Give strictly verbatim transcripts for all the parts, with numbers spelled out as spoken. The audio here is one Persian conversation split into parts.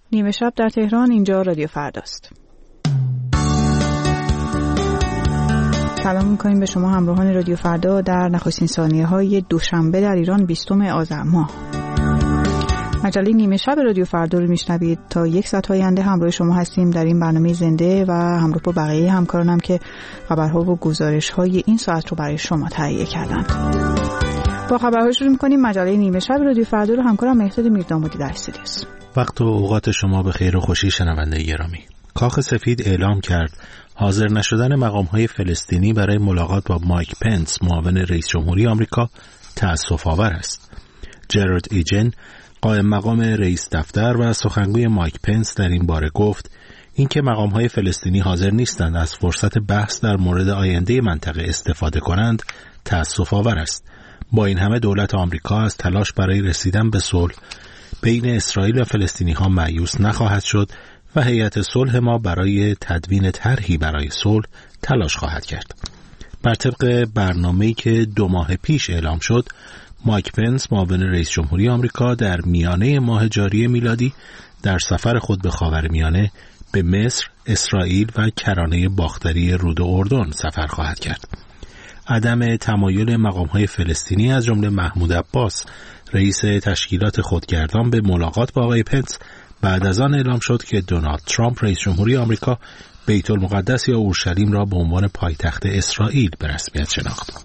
نیمه شب در تهران، اینجا رادیو فرداست. سلام می‌کنیم به شما همراهان رادیو فردا در نخستین ثانیه‌های دوشنبه در ایران بیستم آذر ماه. مجله نیمه شب رادیو فردا رو میشنوید. تا یک ساعت آینده همراه شما هستیم در این برنامه زنده و همراه با بقیه همکارانم که خبرها و گزارش‌های این ساعت رو برای شما تهیه کردند. با خبرها شروع می‌کنیم. مجله نیمه شب رادیو فردا رو همکارم مهداد میردامادی در استودیو است. وقت و اوقات شما به خیر و خوشی شنونده گرامی. کاخ سفید اعلام کرد حاضر نشدن مقام‌های فلسطینی برای ملاقات با مایک پنس، معاون رئیس جمهوری آمریکا، تأسف‌آور است. جرارد ایجن، قائم مقام رئیس دفتر و سخنگوی مایک پنس در این باره گفت اینکه مقام‌های فلسطینی حاضر نیستند از فرصت بحث در مورد آینده منطقه استفاده کنند، تأسف‌آور است. با این همه دولت آمریکا از تلاش برای رسیدن به صلح بین اسرائیل و فلسطینی‌ها مایوس نخواهد شد و هیئت صلح ما برای تدوین طرحی برای صلح تلاش خواهد کرد. بر طبق برنامه‌ای که دو ماه پیش اعلام شد، مایک پنس، معاون رئیس جمهوری آمریکا، در میانه ماه جاری میلادی در سفر خود به خاورمیانه به مصر، اسرائیل و کرانه باختری رود اردن سفر خواهد کرد. عدم تمایل مقام‌های فلسطینی از جمله محمود عباس، رئیس تشکیلات خودگردان، به ملاقات با آقای پنس بعد از آن اعلام شد که دونالد ترامپ رئیس جمهوری آمریکا بیت المقدس یا اورشلیم را به عنوان پایتخت اسرائیل به رسمیت شناخت.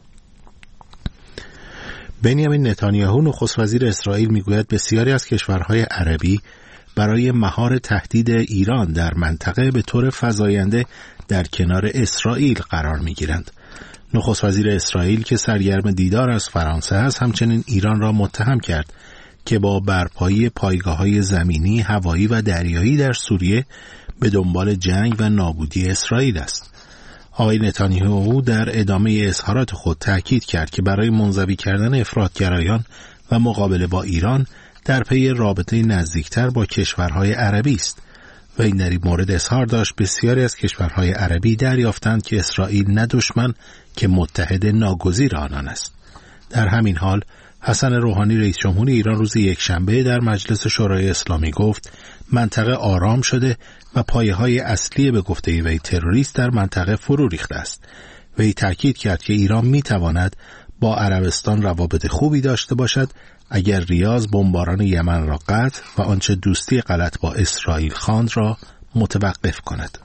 بنیامین نتانیاهو، نخست وزیر اسرائیل، میگوید بسیاری از کشورهای عربی برای مهار تهدید ایران در منطقه به طور فزاینده در کنار اسرائیل قرار میگیرند. نخست وزیر اسرائیل که سرگرم دیدار از فرانسه است، همچنین ایران را متهم کرد که با برپایی پایگاه‌های زمینی، هوایی و دریایی در سوریه به دنبال جنگ و نابودی اسرائیل است. آقای نتانیاهو در ادامه اظهارات خود تأکید کرد که برای منزوی کردن افراطگرایان و مقابله با ایران در پی رابطه نزدیکتر با کشورهای عربی است و این در این مورد اظهار داشت بسیاری از کشورهای عربی دریافتند که اسرائیل نه دشمن که متحد ناگزیر آنان است. در همین حال حسن روحانی، رئیس جمهور ایران، روز یکشنبه در مجلس شورای اسلامی گفت منطقه آرام شده و پایه‌های اصلی به گفته وی تروریست در منطقه فرو ریخته است. وی تاکید کرد که ایران می‌تواند با عربستان روابط خوبی داشته باشد اگر ریاض بمباران یمن را قطع و آنچه دوستی غلط با اسرائیل خواند را متوقف کند.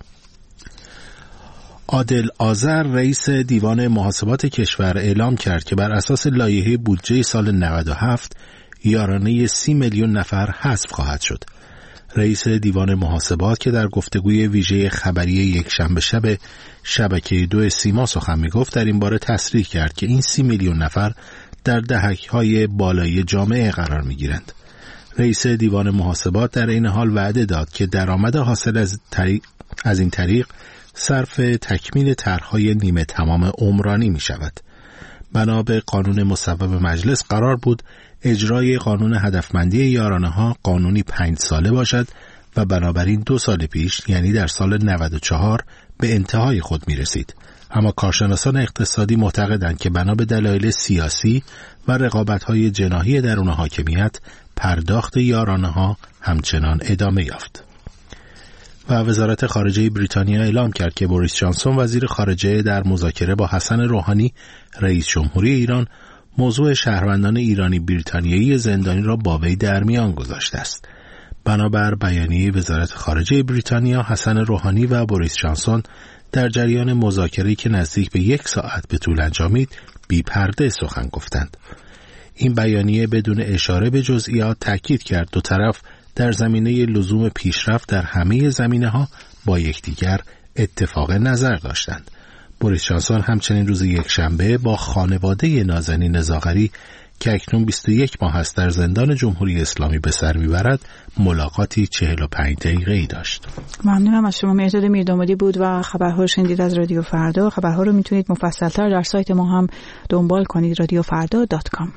عادل آذر، رئیس دیوان محاسبات کشور، اعلام کرد که بر اساس لایحه بودجه سال نود و هفت یارانه سی میلیون نفر حذف خواهد شد. رئیس دیوان محاسبات که در گفتگوی ویژه خبری یکشنبه شب شبکه دو سیما سخن می‌گفت، در این باره تصریح کرد که این سی میلیون نفر در دهک‌های بالایی جامعه قرار می‌گیرند. رئیس دیوان محاسبات در این حال وعده داد که درآمد حاصل از, طریق از این طریق صرف تکمیل طرح‌های نیمه تمام عمرانی می‌شود. بنا به قانون مصوب مجلس قرار بود اجرای قانون هدفمندی یارانه‌ها قانونی پنج ساله باشد و بنابراین دو سال پیش، یعنی در سال نود و چهار، به انتهای خود می رسید. اما کارشناسان اقتصادی معتقدند که بنا به دلایل سیاسی و رقابت‌های جناحی درون حاکمیت، پرداخت یارانه‌ها همچنان ادامه یافت. و وزارت خارجه بریتانیا اعلام کرد که بوریس جانسون، وزیر خارجه، در مذاکره با حسن روحانی، رئیس جمهوری ایران، موضوع شهروندان ایرانی بریتانیایی زندانی را با وی در میان گذاشته است. بنابر بیانیه وزارت خارجه بریتانیا، حسن روحانی و بوریس جانسون در جریان مذاکره‌ای که نزدیک به یک ساعت به طول انجامید، بی پرده سخن گفتند. این بیانیه بدون اشاره به جزئیات تاکید کرد دو طرف در زمینه لزوم پیشرفت در همه زمینه‌ها با یکدیگر اتفاق نظر داشتند. بوریس جانسون همچنین روز یکشنبه با خانواده نازنین زاغری که اکنون بیست و یک ماه است در زندان جمهوری اسلامی به سر میبرد، ملاقاتی چهل و پنج دقیقه‌ای داشت. ممنونم از شما. مهداد میردامادی بود و خبرها رو شنیدید از رادیو فردا. خبرها رو میتونید مفصل‌تر در سایت ما هم دنبال کنید، رادیو فردا دات کام.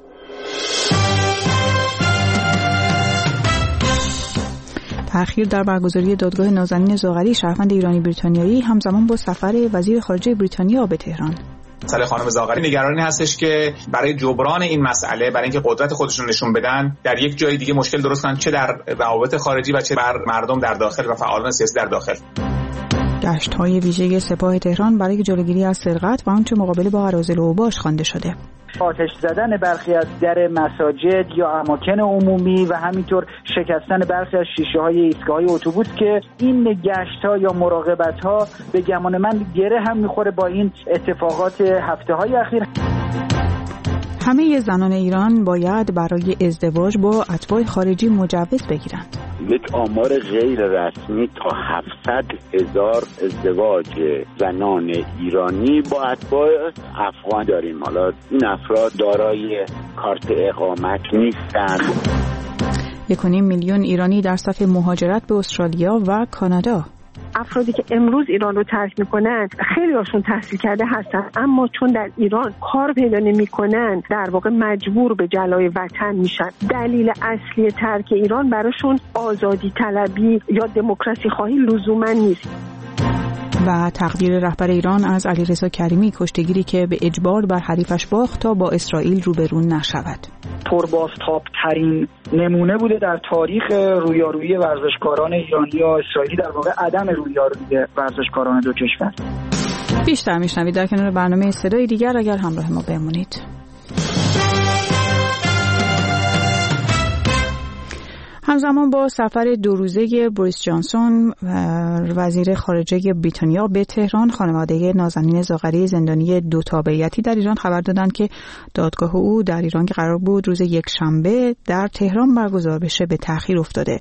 تأخیر در برگزاری دادگاه نازنین زاغری، شهروند ایرانی بریتانیایی، همزمان با سفر وزیر خارجه بریتانیا به تهران. مسئله خانم زاغری نگرانی هستش که برای جبران این مسئله، برای اینکه قدرت خودشون نشون بدن، در یک جای دیگه مشکل درست کنن، چه در روابط خارجی و چه بر مردم در داخل و فعالان سیاسی در داخل. گشت‌های ویژه سپاه تهران برای جلوگیری از سرقت و آنچه مقابله با اراذل و اوباش خوانده شده. آتش زدن برخی از در مساجد یا اماکن عمومی و همینطور شکستن برخی از شیشه‌های ایستگاه‌های اتوبوس که این گشت‌ها یا مراقبت‌ها به گمان من گره هم می‌خوره با این اتفاقات هفته‌های اخیر. همه زنان ایران باید برای ازدواج با اتباع خارجی مجوز بگیرند. یک آمار غیر رسمی تا هفتصد هزار ازدواج زنان ایرانی با اتباع افغان داریم. حالا این افراد دارای کارت اقامت نیستند. یک و نیم میلیون ایرانی در صف مهاجرت به استرالیا و کانادا. افرادی که امروز ایران رو ترک میکنن خیلی هاشون تحصیل کرده هستن، اما چون در ایران کار پیدا نمیکنن در واقع مجبور به جلای وطن میشن. دلیل اصلی ترک ایران براشون آزادی طلبی یا دموکراسی خواهی لزوما نیست. و تقدیر رهبر ایران از علیرضا کریمی، کشتیگیری که به اجبار بر حریفش باخت تا با اسرائیل روبرو نشود. پربازتاب ترین نمونه بوده در تاریخ رویارویی ورزشکاران ایرانی یا اسرائیلی، در واقع عدم رویارویی ورزشکاران دو کشور. بیشتر میشنوید در کنار برنامه صدای دیگر اگر همراه ما بمونید. همزمان با سفر دو روزه بوریس جانسون وزیر خارجه بریتانیا به تهران، خانواده نازنین زاغری زندانی دو تابعیتی در ایران خبر دادند که دادگاه او در ایران که قرار بود روز یک شنبه در تهران برگزار بشه به تأخیر افتاده.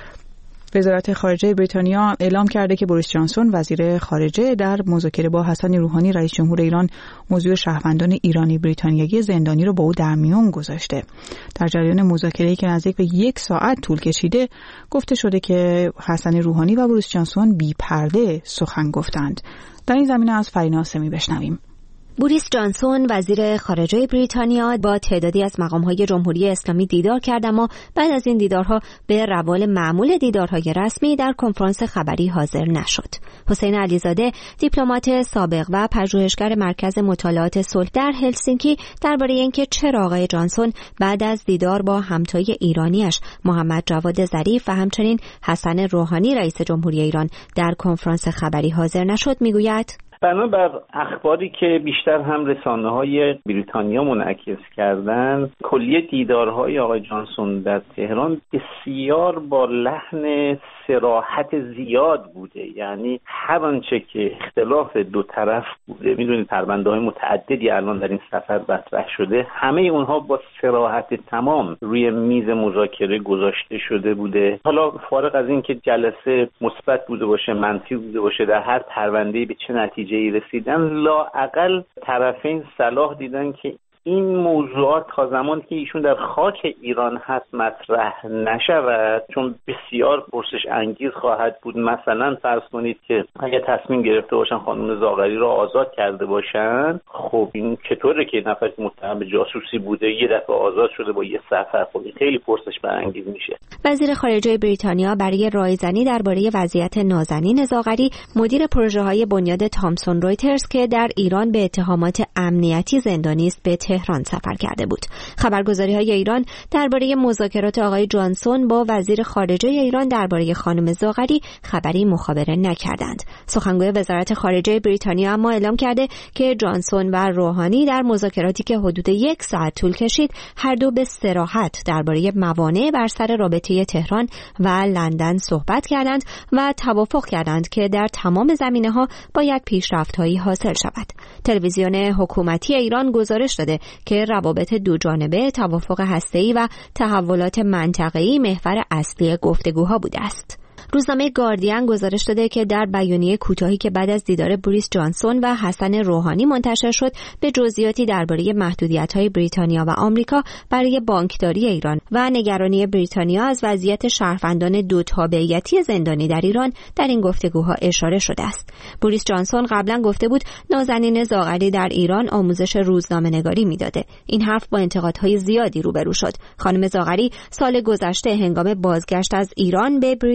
وزارت خارجه بریتانیا اعلام کرده که بوریس جانسون وزیر خارجه در مذاکره با حسن روحانی رئیس جمهور ایران موضوع شهروندان ایرانی بریتانیایی زندانی رو با او در میون گذاشته. در جریان مذاکره‌ای که نزدیک به یک ساعت طول کشیده، گفته شده که حسن روحانی و بوریس جانسون بی پرده سخن گفتند. در این زمینه از فرینا سمی بشنویم. بوریس جانسون وزیر خارجه بریتانیا با تعدادی از مقام‌های جمهوری اسلامی دیدار کرد، اما بعد از این دیدارها به روال معمول دیدارهای رسمی در کنفرانس خبری حاضر نشد. حسین علیزاده، دیپلمات سابق و پژوهشگر مرکز مطالعات صلح در هلسینکی، درباره اینکه چرا آقای جانسون بعد از دیدار با همتای ایرانیش محمد جواد ظریف و همچنین حسن روحانی رئیس جمهوری ایران در کنفرانس خبری حاضر نشد میگوید: بنابر اخباری که بیشتر هم رسانه‌های بریتانیا منعکس کردند، کلیه دیدارهای آقای جانسون در تهران بسیار با لحن صراحت زیاد بوده. یعنی هر آنچه که اختلاف دو طرف بوده، میدونید پرونده‌های متعددی الان در این سفر مطرح شده، همه اونها با صراحت تمام روی میز مذاکره گذاشته شده بوده. حالا فارغ از این که جلسه مثبت بوده باشه، منفی بوده باشه، در هر پرونده‌ای به چه نتیجه جایی رسیدن، لااقل طرفین صلاح دیدن که این موضوعات تا زمانی که ایشون در خاک ایران هست مطرح نشود، چون بسیار پرسش انگیز خواهد بود. مثلا فرض کنید که اگه تصمیم گرفته باشن خانم زاغری را آزاد کرده باشن، خب این چطوره که نفر که متهم به جاسوسی بوده یه دفعه آزاد شده با یه سفر؟ خب این خیلی پرسش برانگیز میشه. وزیر خارجه بریتانیا برای رایزنی درباره وضعیت نازنین زاغری، مدیر پروژه‌های بنیاد تامسون رویترز که در ایران به اتهامات امنیتی زندانی است، به تهران سفر کرده بود. خبرگزاری‌های ایران درباره مذاکرات آقای جانسون با وزیر خارجه ایران درباره خانم زاغری خبری مخابره نکردند. سخنگوی وزارت خارجه بریتانیا اما اعلام کرده که جانسون و روحانی در مذاکراتی که حدود یک ساعت طول کشید، هر دو به صراحت درباره موانع بر سر رابطه تهران و لندن صحبت کردند و توافق کردند که در تمام زمینه‌ها باید پیشرفت‌هایی حاصل شود. تلویزیون حکومتی ایران گزارش داده که روابط دو جانبه، توافق هسته‌ای و تحولات منطقه‌ای محور اصلی گفتگوها بوده است. روزنامه گاردین گزارش داده که در بیانیه کوتاهی که بعد از دیدار بوریس جانسون و حسن روحانی منتشر شد، به جزئیاتی درباره محدودیت‌های بریتانیا و آمریکا برای بانکداری ایران و نگرانی بریتانیا از وضعیت شهروندان دو تابعیتی زندانی در ایران در این گفتگوها اشاره شده است. بوریس جانسون قبلا گفته بود نازنین زاغری در ایران آموزش روزنامه‌نگاری میداده. این حرف با انتقادهای زیادی روبرو شد. خانم زاغری سال گذشته هنگام بازگشت از ایران به بریتانیا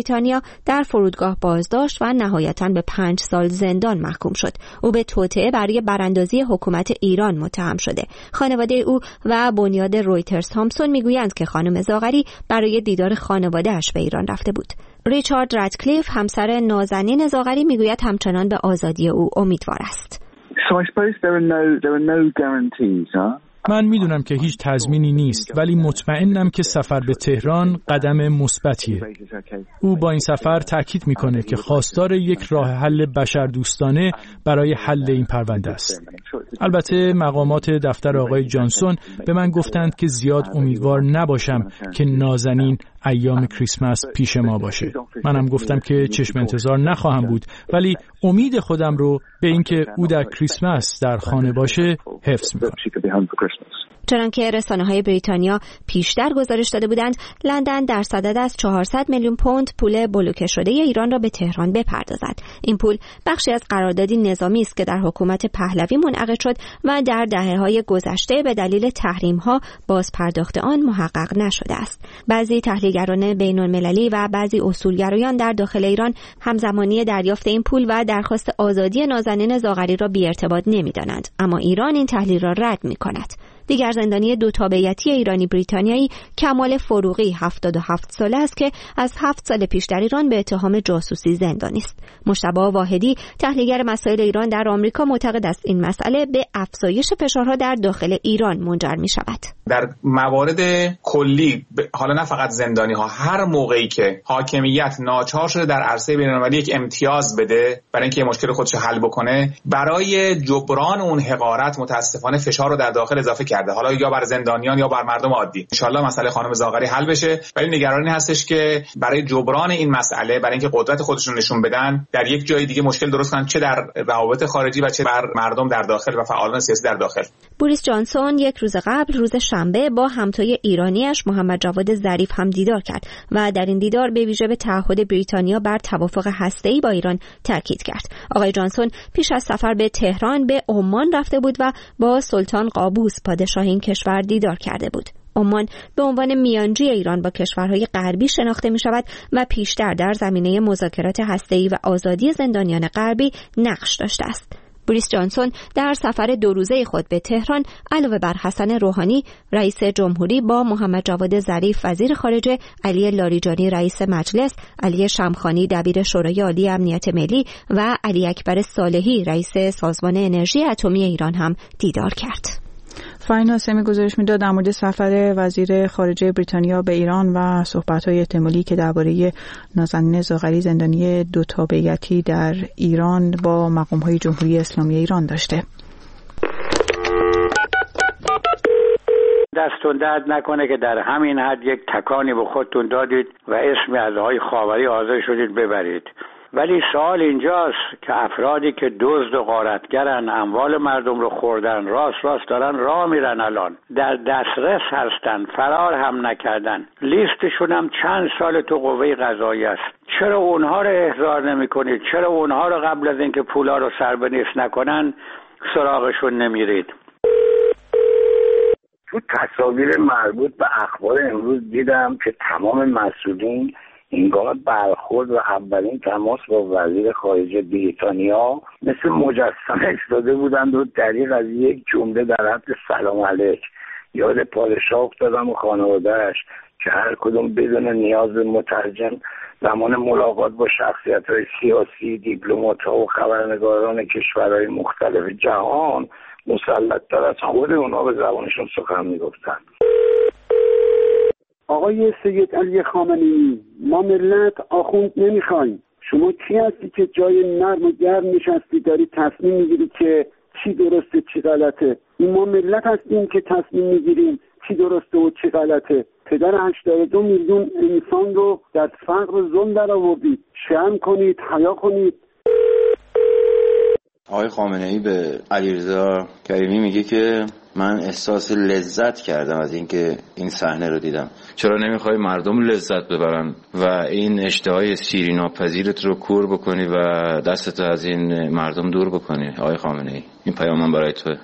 بریتانیا در فرودگاه بازداشت و نهایتاً به پنج سال زندان محکوم شد. او به توطئه برای براندازی حکومت ایران متهم شده. خانواده او و بنیاد رویترز تامسون میگویند که خانم زاغری برای دیدار خانواده‌اش به ایران رفته بود. ریچارد رادکلیف، همسر نازنین زاغری، میگوید همچنان به آزادی او امیدوار است. So I suppose there are no there are no guarantees, huh? من میدونم که هیچ تضمینی نیست، ولی مطمئنم که سفر به تهران قدم مثبتیه. او با این سفر تاکید میکنه که خواستار یک راه حل بشردوستانه برای حل این پرونده است. البته مقامات دفتر آقای جانسون به من گفتند که زیاد امیدوار نباشم که نازنین ایام کریسمس پیش ما باشه. منم گفتم که چشم انتظار نخواهم بود، ولی امید خودم رو به اینکه او در کریسمس در خانه باشه حفظ میکنم. چنانکه رسانه‌های بریتانیا پیشتر گزارش داده بودند، لندن در صدد است چهارصد میلیون پوند پول بلوکه شده ایران را به تهران بپردازد. این پول بخشی از قراردادی نظامی است که در حکومت پهلوی منعقد شد و در دهه‌های گذشته به دلیل تحریم‌ها بازپرداخت آن محقق نشده است. بعضی تحلیلگران بین‌المللی و بعضی اصولگرایان در داخل ایران همزمانی دریافت این پول و درخواست آزادی نازنین زاغری را بی‌ارتباط نمی‌دانند، اما ایران این تحلیل را رد می‌کند. دیگر زندانی دو تابعیتی ایرانی بریتانیایی کمال فروغی هفتاد و هفت ساله است که از هفت سال پیش در ایران به اتهام جاسوسی زندانی است. مجتبی واحدی، تحلیلگر مسائل ایران در آمریکا، معتقد است این مسئله به افزایش فشارها در داخل ایران منجر می شود. در موارد کلی، حالا نه فقط زندانی ها، هر موقعی که حاکمیت ناچار شده در عرصه بین‌المللی یک امتیاز بده برای اینکه مشکل خودش حل بکنه، برای جبران اون حقارت متاسفانه فشار رو در داخل اضافه کرده، حالا یا بر زندانیان یا بر مردم عادی. ان شاءالله مسئله خانم زاغری حل بشه، ولی نگرانی هستش که برای جبران این مسئله، برای اینکه قدرت خودشون نشون بدن، در یک جای دیگه مشکل درست کنن، چه در روابط خارجی و چه بر مردم در داخل و فعالان سیاسی در داخل. بوریس جانسون یک روز قبل، روز شنبه، با همتای ایرانیش محمد جواد ظریف هم دیدار کرد و در این دیدار به ویژه به تعهد بریتانیا بر توافق هسته‌ای با ایران تاکید کرد. آقای جانسون پیش از سفر به تهران به عمان رفته بود و با سلطان قابوس پادشاه این کشور دیدار کرده بود. عمان به عنوان میانجی ایران با کشورهای غربی شناخته می شود و پیشتر در زمینه مذاکرات هسته‌ای و آزادی زندانیان غربی نقش داشته است. بوریس جانسون در سفر دو روزه خود به تهران علاوه بر حسن روحانی رئیس جمهوری با محمد جواد ظریف وزیر خارجه، علی لاریجانی رئیس مجلس، علی شمخانی دبیر شورای عالی امنیت ملی و علی اکبر صالحی رئیس سازمان انرژی اتمی ایران هم دیدار کرد. فاین هاسمی گزارش میداد در مورد سفر وزیر خارجه بریتانیا به ایران و صحبت‌های احتمالی که درباره نازنین زاغری زندانی دو تابعیتی در ایران با مقام‌های جمهوری اسلامی ایران داشته. دستون درد نکنه که در همین حد یک تکانی به خودتون دادید و اسمی از آقای خاوری حاضر شدید ببرید. ولی سوال اینجاست که افرادی که دزد و غارتگرن، اموال مردم رو خوردن، راست راست دارن راه میرن، الان در دسترس هستن، فرار هم نکردن، لیستشون هم چند سال تو قوه قضاییه است. چرا اونها رو احضار نمی کنید؟ چرا اونها رو قبل از اینکه پولا رو سر به نیست نکنن سراغشون نمیرید؟ تو تصاویر مربوط به اخبار امروز دیدم که تمام مسئولین هنگام برخورد و اولین تماس با وزیر خارجه بریتانیا مثل مجسمه ایستاده بودند و دریغ از یک جمله در حد سلام علیک. یاد پادشاه افتادم و خانواده‌اش که هر کدوم بدون نیاز به مترجم زمان ملاقات با شخصیت‌های سیاسی، دیپلمات‌ها و خبرنگاران کشورهای مختلف جهان مسلط‌تر از خود اونا به زبانشون سخن می‌گفتند. آقای سید علی خامنه‌ای، ما ملت آخوند نمیخوایم. شما کی هستی که جای نرم و گرم نشستی داری تصمیم میگیری که چی درسته چی غلطه؟ این ما ملت هستیم که تصمیم میگیریم چی درسته و چی غلطه. پدر هشتاد و دو میلیون انسان رو در فقر و ظلم در آوردید. شرم کنید، حیا کنید. آقای خامنه‌ای به علیرضا کریمی میگه که من احساس لذت کردم از اینکه این صحنه رو دیدم. چرا نمیخوای مردم لذت ببرن و این اشتهای سیری ناپذیرت رو کور بکنی و دستت از این مردم دور بکنی؟ آقای خامنه‌ای، این پیام من برای توه.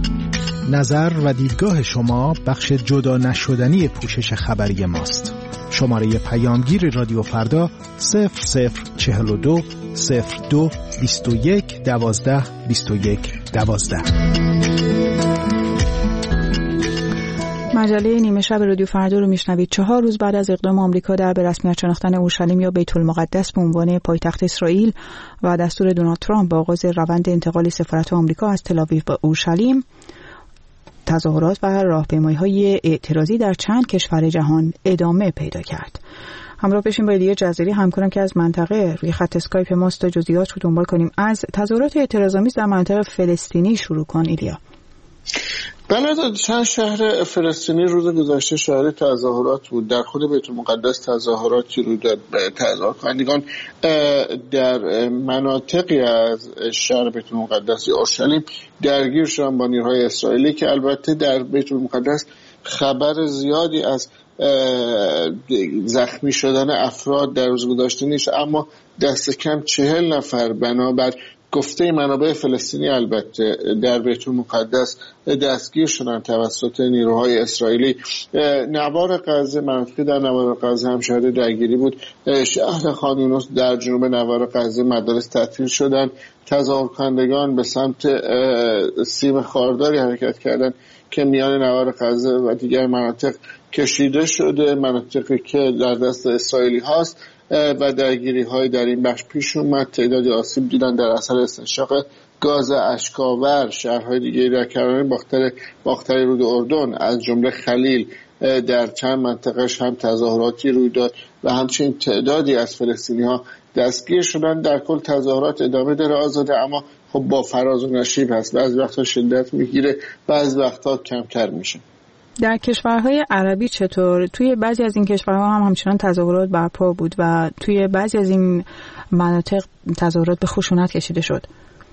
نظر و دیدگاه شما بخش جدا نشدنی پوشش خبری ماست. شماره پیامگیر رادیو فردا صفر صفر چهل و دو صفر دو بیست و یک دوازده بیست و یک دوازده. مجله نیمه شب رادیو فردا رو میشنوید. چهار روز بعد از اقدام آمریکا در به رسمیت شناختن اورشلیم یا بیت المقدس به عنوان پایتخت اسرائیل و دستور دونالد ترامپ با آغاز روند انتقال سفارت آمریکا از تل‌آویو به اورشلیم، تظاهرات و راهپیمایی‌های اعتراضی در چند کشور جهان ادامه پیدا کرد. همراه بشیم با ایلیا جزیری همکارم که از منطقه روی خط اسکایپ ماست تا جزئیات رو دنبال کنیم. از تظاهرات اعتراض‌آمیز در منطقه فلسطینی شروع کن ایلیا. بله، چند شهر فلسطینی روز گذشته شهر تظاهرات بود. در خود بیت المقدس تظاهراتی رو داد. تظاهرکنندگان در مناطقی از شهر بیت المقدس اورشلیم درگیر شدن با نیروهای اسرائیلی که البته در بیت المقدس خبر زیادی از زخمی شدن افراد در روز گذشته نیست، اما دست کم چهل نفر بنابر گفته منابع فلسطینی البته در بیت المقدس دستگیر شدن توسط نیروهای اسرائیلی. نوار غزه، مناطقی در نوار غزه هم شاهد درگیری بود. شهر خان یونس در جنوب نوار غزه مدارس تعطیل شدن. تظاهرکنندگان به سمت سیم خارداری حرکت کردند که میان نوار غزه و دیگر مناطق کشیده شده، مناطقی که در دست اسرائیلی هاست و درگیری های در این بخش پیش اومد. تعدادی آسیب دیدن در اثر استنشاق گاز اشکاور. شهرهای دیگه در کرانه باختر باختر رود اردن از جمله خلیل در چند منطقهش هم تظاهراتی روی داد و همچنین تعدادی از فلسطینی ها دستگیر شدن. در کل تظاهرات ادامه داره آزاده، اما خب با فراز و نشیب هست. بعضی وقتا شدت میگیره، بعضی وقتا کمتر میشه. در کشورهای عربی چطور؟ توی بعضی از این کشورها هم همچنان تظاهرات برپا بود و توی بعضی از این مناطق تظاهرات به خشونت کشیده شد.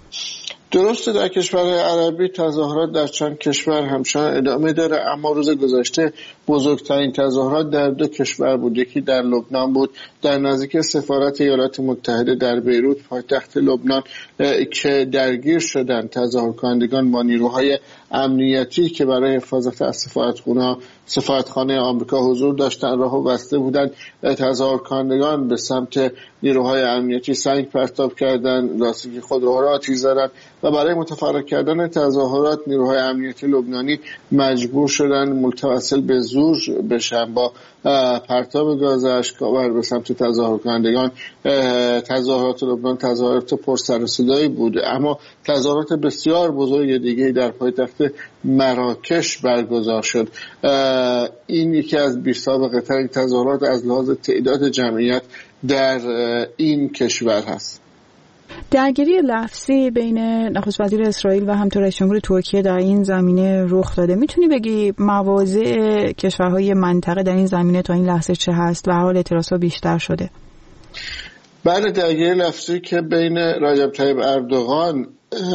درسته، در کشورهای عربی تظاهرات در چند کشور همچنان ادامه داره، اما روز گذشته بزرگترین تظاهرات در دو کشور بود. یکی در لبنان بود، در نزدیک سفارت ایالات متحده در بیروت پایتخت لبنان که درگیر شدن تظاهرکنندگان با نیروهای امنیتی که برای حفاظت از سفارتخانه سفارتخانه آمریکا حضور داشتن راهو بسته بودند. تظاهرکنندگان به سمت نیروهای امنیتی سنگ پرتاب کردند، لاستیک خودروها را آتش زدند و برای متفرق کردن تظاهرات نیروهای امنیتی لبنانی مجبور شدند متوسل به زور بشن با پرتاب گاز اشکاور به سمت تظاهرکنندگان. تظاهرات لبنان تظاهرات پر سر و صدایی بود، اما تظاهرات بسیار بزرگ دیگه در پایتخت مراکش برگزار شد. این یکی از بی‌سابقه ترین تظاهرات از لحاظ تعداد جمعیت در این کشور هست. درگیری لفظی بین نخست وزیر اسرائیل و همطور رئیس جمهور ترکیه در این زمینه رخ داده. میتونی بگی مواضع کشورهای منطقه در این زمینه تا این لحظه چه هست و هر حال اعتراضها بیشتر شده؟ بله، درگیری لفظی که بین رجب طیب اردوغان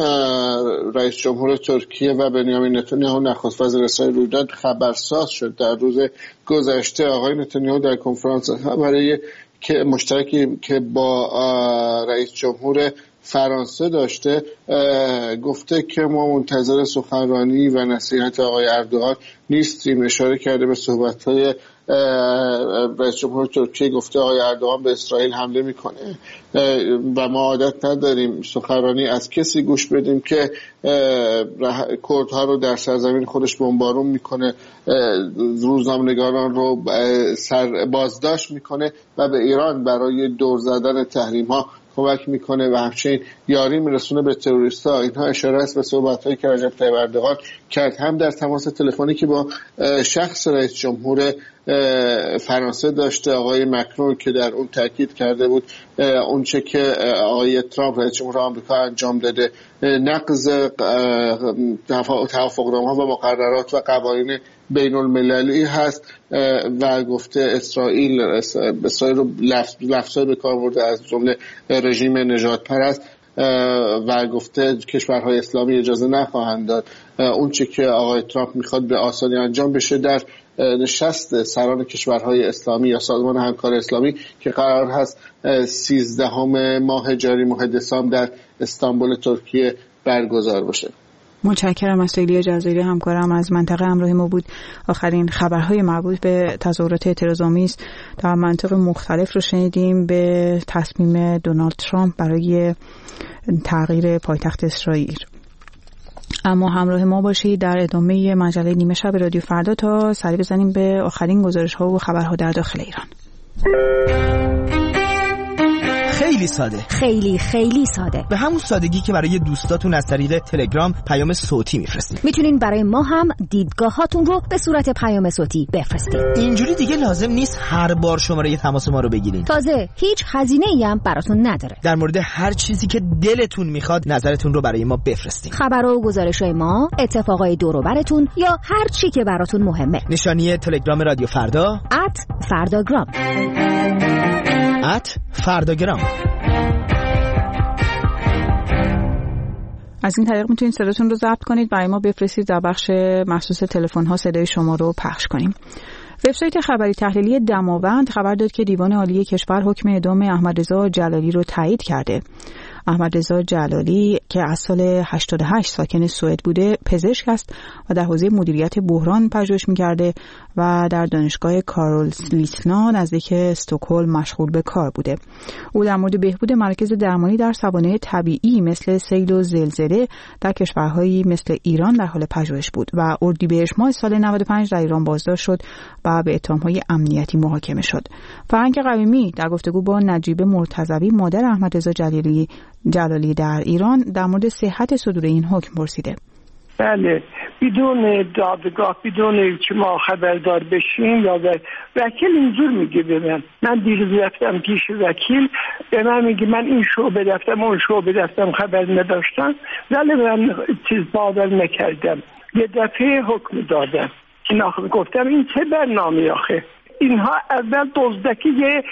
رئیس جمهور ترکیه و بنیامین نتانیاهو نخست وزیر اسرائیل روی داد خبرساز شد. در روز گذشته آقای نتانیاهو در کنفرانس خبری که مشترکی که با رئیس جمهور فرانسه داشته گفته که ما منتظر سخنرانی و نصیحت آقای اردوغان نیستیم. اشاره کرده به صحبت‌های رئیس جمهور ترکیه، گفته آقای اردوغان به اسرائیل حمله میکنه و ما عادت نداریم سخنرانی از کسی گوش بدیم که کردها رو در سرزمین خودش بمبارون میکنه، روزنامه‌نگاران رو سر بازداشت میکنه و به ایران برای دور زدن تحریم ها کمک میکنه و همچنین یاری میرسونه به تروریستا. اینها اشاره است به صحبت‌هایی که رجب طیب اردوغان کرد، هم در تماس تلفنی که با شخص رئیس جمهور فرانسه داشته آقای مکرون که در اون تاکید کرده بود اون چه که آقای ترامپ رئیس جمهور آمریکا انجام داده نقض توافقنامه‌ها و مقررات و قوانین بین المللی هست و گفته اسرائیل اسرائیل رو لفظ لفظای به کار برده از جمله رژیم نژاد پرست و گفته کشورهای اسلامی اجازه نخواهند داد اون چه که آقای ترامپ میخواد به آسانی انجام بشه در نشست سران کشورهای اسلامی یا سازمان همکاری اسلامی که قرار هست سیزدهم ماه جاری ماه دسامبر در استانبول ترکیه برگزار بشه. متشکرم از سیلی جزایری همکارم از منطقه همراه ما بود. آخرین خبرهای مربوط به تظاهرات اعتراض‌آمیز در مناطق مختلف رو شنیدیم به تصمیم دونالد ترامپ برای تغییر پایتخت اسرائیل. اما همراه ما باشید در ادامه مجله نیمه شب رادیو فردا تا سری بزنیم به آخرین گزارش‌ها و خبرها در داخل ایران. خیلی ساده، خیلی خیلی ساده، به همون سادگی که برای دوستاتون از طریق تلگرام پیام صوتی میفرستید. میتونین برای ما هم دیدگاهاتون رو به صورت پیام صوتی بفرستید. اینجوری دیگه لازم نیست هر بار شماره تماس ما رو بگیرین. تازه هیچ هزینه‌ای هم براتون نداره. در مورد هر چیزی که دلتون میخواد نظرتون رو برای ما بفرستید. خبرها و گزارش‌های ما، اتفاقای دور و براتون یا هر چی که براتون مهمه. نشانی تلگرام رادیو فردا ات فرداگرام ات فرداگرام. از این طریق میتونید صداتون رو ضبط کنید، برای ما بفرستید، در بخش مخصوص تلفن ها صدای شما رو پخش کنیم. وبسایت خبری تحلیلی دماوند خبر داد که دیوان عالی کشور حکم اعدام احمد رضا جلالی رو تایید کرده. احمد رضا جلالی که از سال هشتاد و هشت ساکن سوئد بوده، پزشک است و در حوزه مدیریت بحران پژوهش می‌کرده و در دانشگاه کارولسلیسنا نزدیک استکهلم مشغول به کار بوده. او در مورد بهبود مراکز درمانی در سوانح طبیعی مثل سیل و زلزله در کشورهایی مثل ایران در حال پژوهش بود و اردیبهشت ماه سال نود و پنج در ایران بازداشت شد و به اتهام‌های امنیتی محاکمه شد. فرانک قویمی در گفتگو با نجیب مرتضوی مادر احمد رضا جلالی جلالی در ایران در مورد صحت صدور این حکم پرسیده. بله، بدون دادگاه، بدون که ما خبردار بشیم یا وکیل اینجور میگه به من. من دیروز رفتم پیش وکیل، به من میگه من این شعبه رفتم اون شعبه رفتم خبر نداشتم، ولی من چیز باور نکردم. یه دفعه حکم دادم. این آخه گفتم این چه برنامه آخه؟ اینها اول دزدکی یه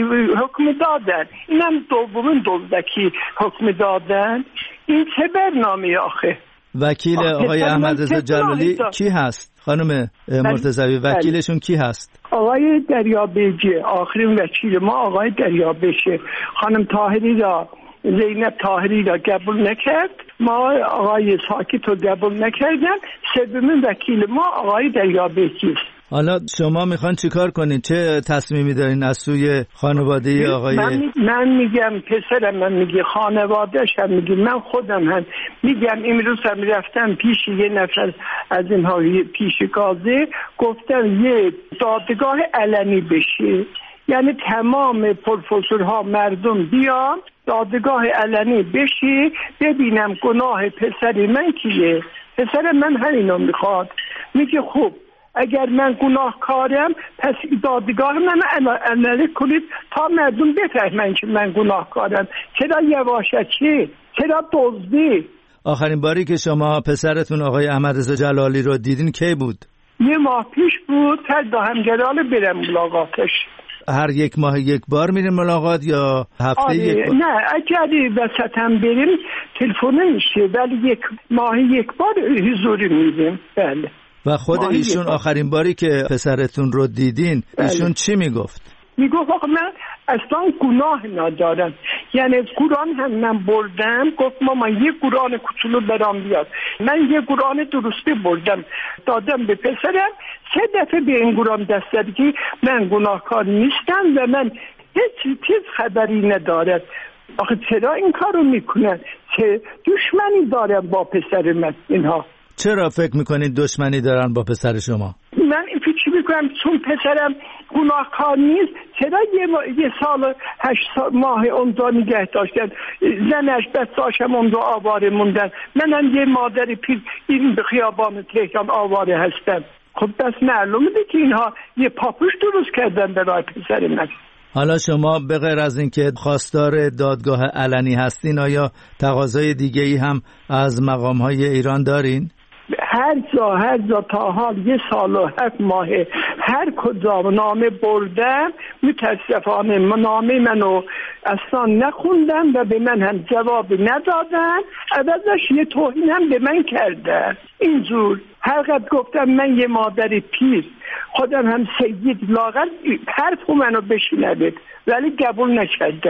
حکم دادن، اینم دومین دزدکی حکم دادن. این چه برنامه آخه؟ وکیل آقای احمد رضا جلالی کی هست؟ خانم مرتضوی وکیلشون کی هست؟ آقای دریابیجی، آخرین وکیل ما آقای دریابیجی. خانم طاهری را، زینب طاهری را قبول نکرد، ما آقای ساکت رو قبول نکردن، سومین وکیل ما آقای دریابیجی. حالا شما میخوان چیکار کنین؟ چه تصمیمی دارین از سوی خانواده آقای؟ من, من میگم پسرم، من میگه خانواده‌اش هم میگه، من خودم هم میگم. امروز هم رفتم پیش یه نفر از اینها پیش گازه، گفتم یه دادگاه علنی بشه، یعنی تمام پروفسورها مردم بیان دادگاه علنی بشه، ببینم گناه پسر من کیه. پسر من همینو میخواد. میگه خوب اگر من گناهکارم پس دادگاه من علنی کنید تا مردم بفهمن که من گناهکارم. چرا یواشکی؟ چرا دزدی؟ آخرین باری که شما پسرتون آقای احمد رضا جلالی رو دیدین کی بود؟ یه ماه پیش بود. تا دو همگرال برم ملاقاتش. هر یک ماه یک بار میرین ملاقات یا هفته آره، یک بار؟ نه اگر وسط هم بریم تلفن میشه، ولی یک ماه یک بار حضوری میدیم. بله. و خود ایشون آخرین باری که پسرتون رو دیدین ایشون بله. چی میگفت؟ میگفت آقا من اصلا گناه ندارم، یعنی قرآن هم من بردم. گفت ماما یه قرآن کوچولو برام بیاد. من یه قرآن درستی بردم دادم به پسرم، سه دفعه به این قرآن دست داد که من گناهکار نیستم و من هیچ چیز خبری ندارد. آخه چرا این کارو میکنن؟ چه دشمنی دارن با پسر من اینها؟ چرا فکر میکنید دشمنی دارن با پسر شما؟ من این فکر میکنم چون پسرم گناهکار نیست، چرا یه, ما... یه سال هشت ماه اونجا نگه داشتن، زنش بساشم اونجا آواره موندن، منم یه مادر پیر این به خیابان تهران آواره هستم. خب بس معلومه که اینها یه پاپوش درست کردن برای پسر من. حالا شما به غیر از اینکه خواستار دادگاه علنی هستین، آیا تقاضای دیگه ای هم از مقام‌های ایران دارین؟ هر جا هر جا تا حال یه سال و هفت ماه هر کجا نامه بردم، متاسفانه نامه منو اصلا نخوندن و به من هم جواب ندادن، عوضش یه توهین هم به من کردن. اینجور هر قد گفتم من یه مادر پیر، خودم هم سید، لاغر حرف منو بشنوید، ولی قبول نکردن.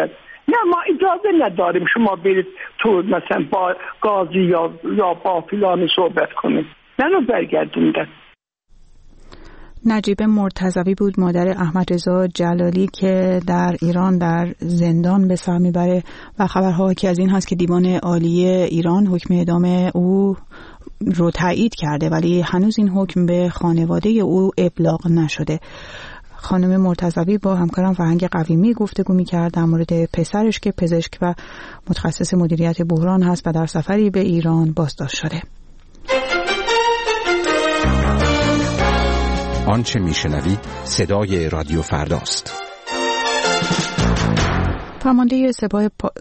نه ما اجازه نداریم شما برید تو مثلا با قاضی یا یا با فلانی صحبت کنید. منو برگردوندن. نجیب مرتضوی بود، مادر احمد رضا جلالی که در ایران در زندان به سر میبره و خبرها که از این هست که دیوان عالی ایران حکم اعدام او رو تایید کرده ولی هنوز این حکم به خانواده او ابلاغ نشده. خانم مرتضوی با همکارم فرهنگ قویمی گفتگو می‌کرد در مورد پسرش که پزشک و متخصص مدیریت بحران هست و در سفری به ایران بازداشت شده. آنچه میشنوید صدای رادیو فرداست. فرمانده سپاه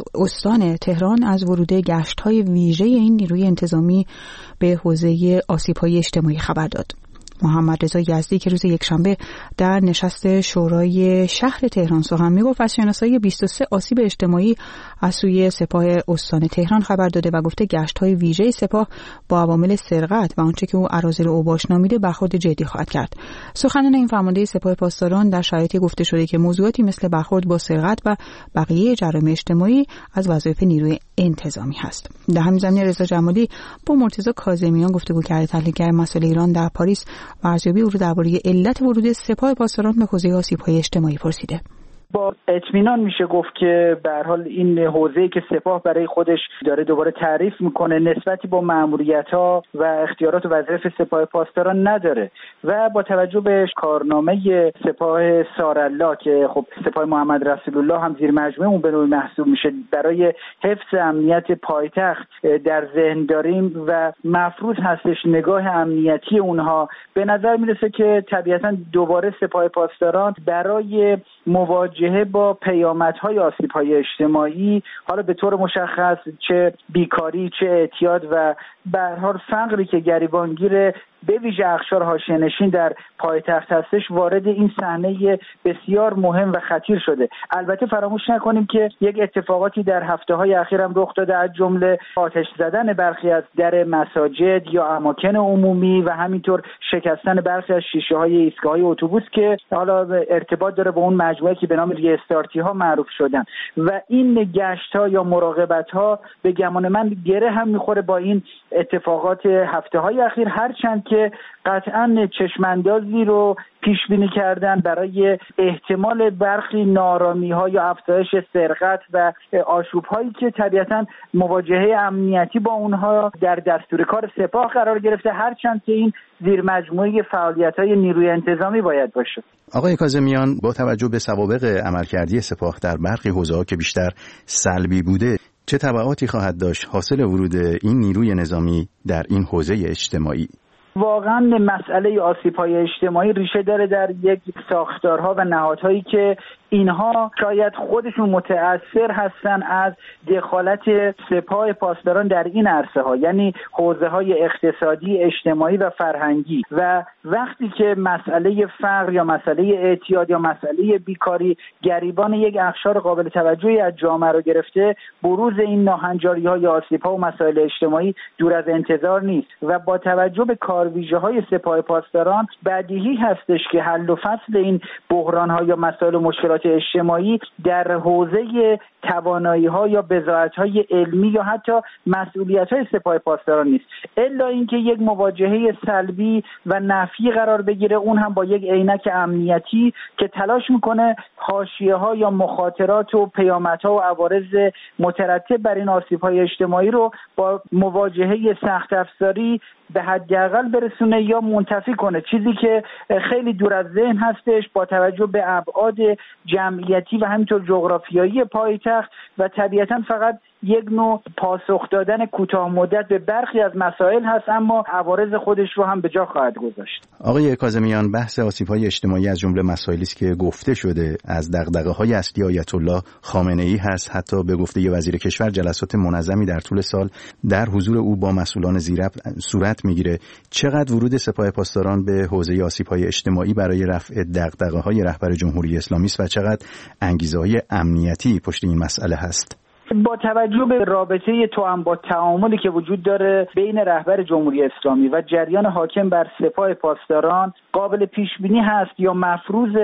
استان تهران از ورود گشت‌های ویژه این نیروی انتظامی به حوزه آسیب‌های اجتماعی خبر داد. محمد رضا یزدی که روز یکشنبه در نشست شورای شهر تهران سخن میگفت از شناسایی بیست و سه آسیب اجتماعی از سوی سپاه استان تهران خبر داده و گفته گشت‌های ویژه سپاه با عوامل سرقت و آنچه که او اراذل اوباش نامیده برخورد جدی خواهد کرد. سخنان این فرمانده سپاه پاسداران در شرایطی گفته شده که موضوعاتی مثل برخورد با سرقت و بقیه جرایم اجتماعی از وظایف نیروی انتظامی هست. در همین زمینه رضا جمالی با مرتضی کاظمیان گفتگو کرده، تحلیلگر مسائل ایران در پاریس و ارزیابی او درباره علت ورود سپاه پاسداران به حوزه آسیب‌های اجتماعی پرسیده. با اطمینان میشه گفت که به هر حال این حوزه‌ای که سپاه برای خودش داره دوباره تعریف میکنه نسبتی با مأموریت‌ها و اختیارات و وظایف سپاه پاسداران نداره و با توجه به کارنامه سپاه سارالله که خب سپاه محمد رسول الله هم زیر مجموعه اون به نوعی محسوب میشه برای حفظ امنیت پایتخت در ذهن داریم و مفروض هستش نگاه امنیتی اونها، به نظر میرسه که طبیعتاً دوباره سپاه پاسداران برای مواجهه با پیامدهای آسیب‌های اجتماعی، حالا به طور مشخص چه بیکاری چه اعتیاد و به هر حال فقری که گریبانگیر به ویژه اقشار حاشیه‌نشین در پایتخت هستش، وارد این صحنه بسیار مهم و خطیر شده. البته فراموش نکنیم که یک اتفاقاتی در هفته‌های اخیر هم رخ داده، از جمله آتش زدن برخی از در مساجد یا اماکن عمومی و همینطور شکستن برخی از شیشه‌های ایستگاه‌های اتوبوس که حالا ارتباط داره با اون مجموعه که به نام ری‌استارتی‌ها معروف شدن و این گشت‌ها یا مراقبت‌ها به گمان من گره هم می‌خوره با این اتفاقات هفته‌های اخیر، هرچند که قطعاً چشماندازی رو پیش بینی کردن برای احتمال برخی نارامی‌ها یا افزایش سرقت و آشوب‌هایی که طبیعتاً مواجهه امنیتی با اونها در دستور کار سپاه قرار گرفته، هرچند که این زیر مجموعه فعالیت‌های نیروی انتظامی باید باشه. آقای کاظمیان، با توجه به سوابق عملکردی سپاه در برخی حوزه‌ها که بیشتر سلبی بوده، چه تبعاتی خواهد داشت حاصل ورود این نیروی نظامی در این حوزه اجتماعی؟ واقعا مسئله آسیب‌های اجتماعی ریشه داره در یک ساختارها و نهادهایی که اینها شاید خودشون متأثر هستن از دخالت سپاه پاسداران در این عرصه ها، یعنی حوزه های اقتصادی، اجتماعی و فرهنگی، و وقتی که مسئله فقر یا مسئله اعتیاد یا مسئله بیکاری گریبان یک اقشار قابل توجهی از جامعه رو گرفته، بروز این ناهنجاری ها یا آسیب ها و مسائل اجتماعی دور از انتظار نیست و با توجه به کارویژه های سپاه پاسداران بدیهی هستش که حل و فصل این بحران ها یا مسائل و مشکلات اجتماعی در حوزه توانایی‌ها یا بضاعت‌های علمی یا حتی مسئولیت‌های سپاه پاسداران نیست، الا اینکه یک مواجهه سلبی و نفی قرار بگیره، اون هم با یک عینک امنیتی که تلاش میکنه حاشیه‌ها یا مخاطرات و پیامدها و عوارض مترتب بر این آسیب‌های اجتماعی رو با مواجهه سخت افزاری به حداقل برسونه یا منتفی کنه، چیزی که خیلی دور از ذهن هستش با توجه به ابعاد جمعیتی و همینطور جغرافیایی پایتخت و طبیعتاً فقط یک نوع پاسخ دادن کوتاه مدت به برخی از مسائل هست، اما عوارض خودش رو هم به جا خواهد گذاشت. آقای کاظمیان، بحث آسیب‌های اجتماعی از جمله مسائلی است که گفته شده از دغدغه‌های اصلی آیت الله خامنه‌ای هست. حتی به گفته وزیر کشور جلسات منظمی در طول سال در حضور او با مسئولان زیرب صورت میگیره. چقدر ورود سپاه پاسداران به حوزه آسیب‌های اجتماعی برای رفع دغدغه‌های رهبر جمهوری اسلامی است و چقدر انگیزه‌های امنیتی پشت این مسئله هست؟ با توجه به رابطه توأم با تعاملی که وجود داره بین رهبر جمهوری اسلامی و جریان حاکم بر سپاه پاسداران، قابل پیش بینی هست یا مفروض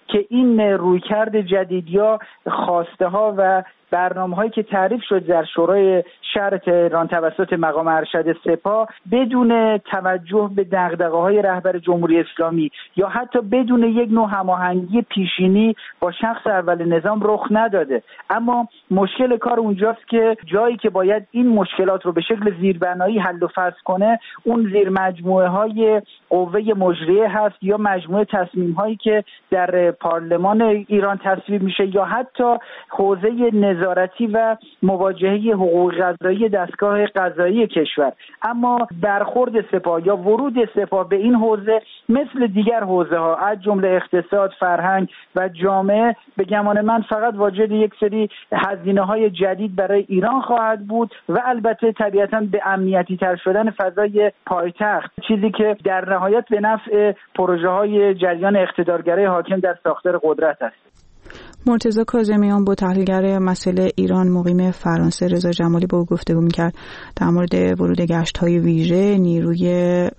که این رویکرد جدید یا خواسته ها و برنامه‌هایی که تعریف شد در شورای شهر تهران توسط مقام ارشد سپاه بدون توجه به دغدغه‌های رهبر جمهوری اسلامی یا حتی بدون یک نوع هماهنگی پیشینی با شخص اول نظام رخ نداده. اما مشکل کار اونجاست که جایی که باید این مشکلات رو به شکل زیربنایی حل و فصل کنه، اون زیر مجموعه‌های قوه مجریه هست یا مجموعه تصمیم‌هایی که در پارلمان ایران تصویب میشه یا حتی حوزه نظارتی و مواجهه حقوق قضایی دستگاه قضایی کشور. اما برخورد سپاه یا ورود سپاه به این حوزه مثل دیگر حوزه ها از جمله اقتصاد، فرهنگ و جامعه به گمان من فقط واجد یک سری هزینه های جدید برای ایران خواهد بود و البته طبیعتاً به امنیتی تر شدن فضای پایتخت، چیزی که در نهایت به نفع پروژه های جریان اقتدارگرای حاکم در ساختار قدرت است. مرتضی کاظمیان با تحلیلگر مسئله ایران مقیم فرانسه رضا جمالی با او گفتگو می‌کرد در مورد ورود گشت‌های ویژه نیروی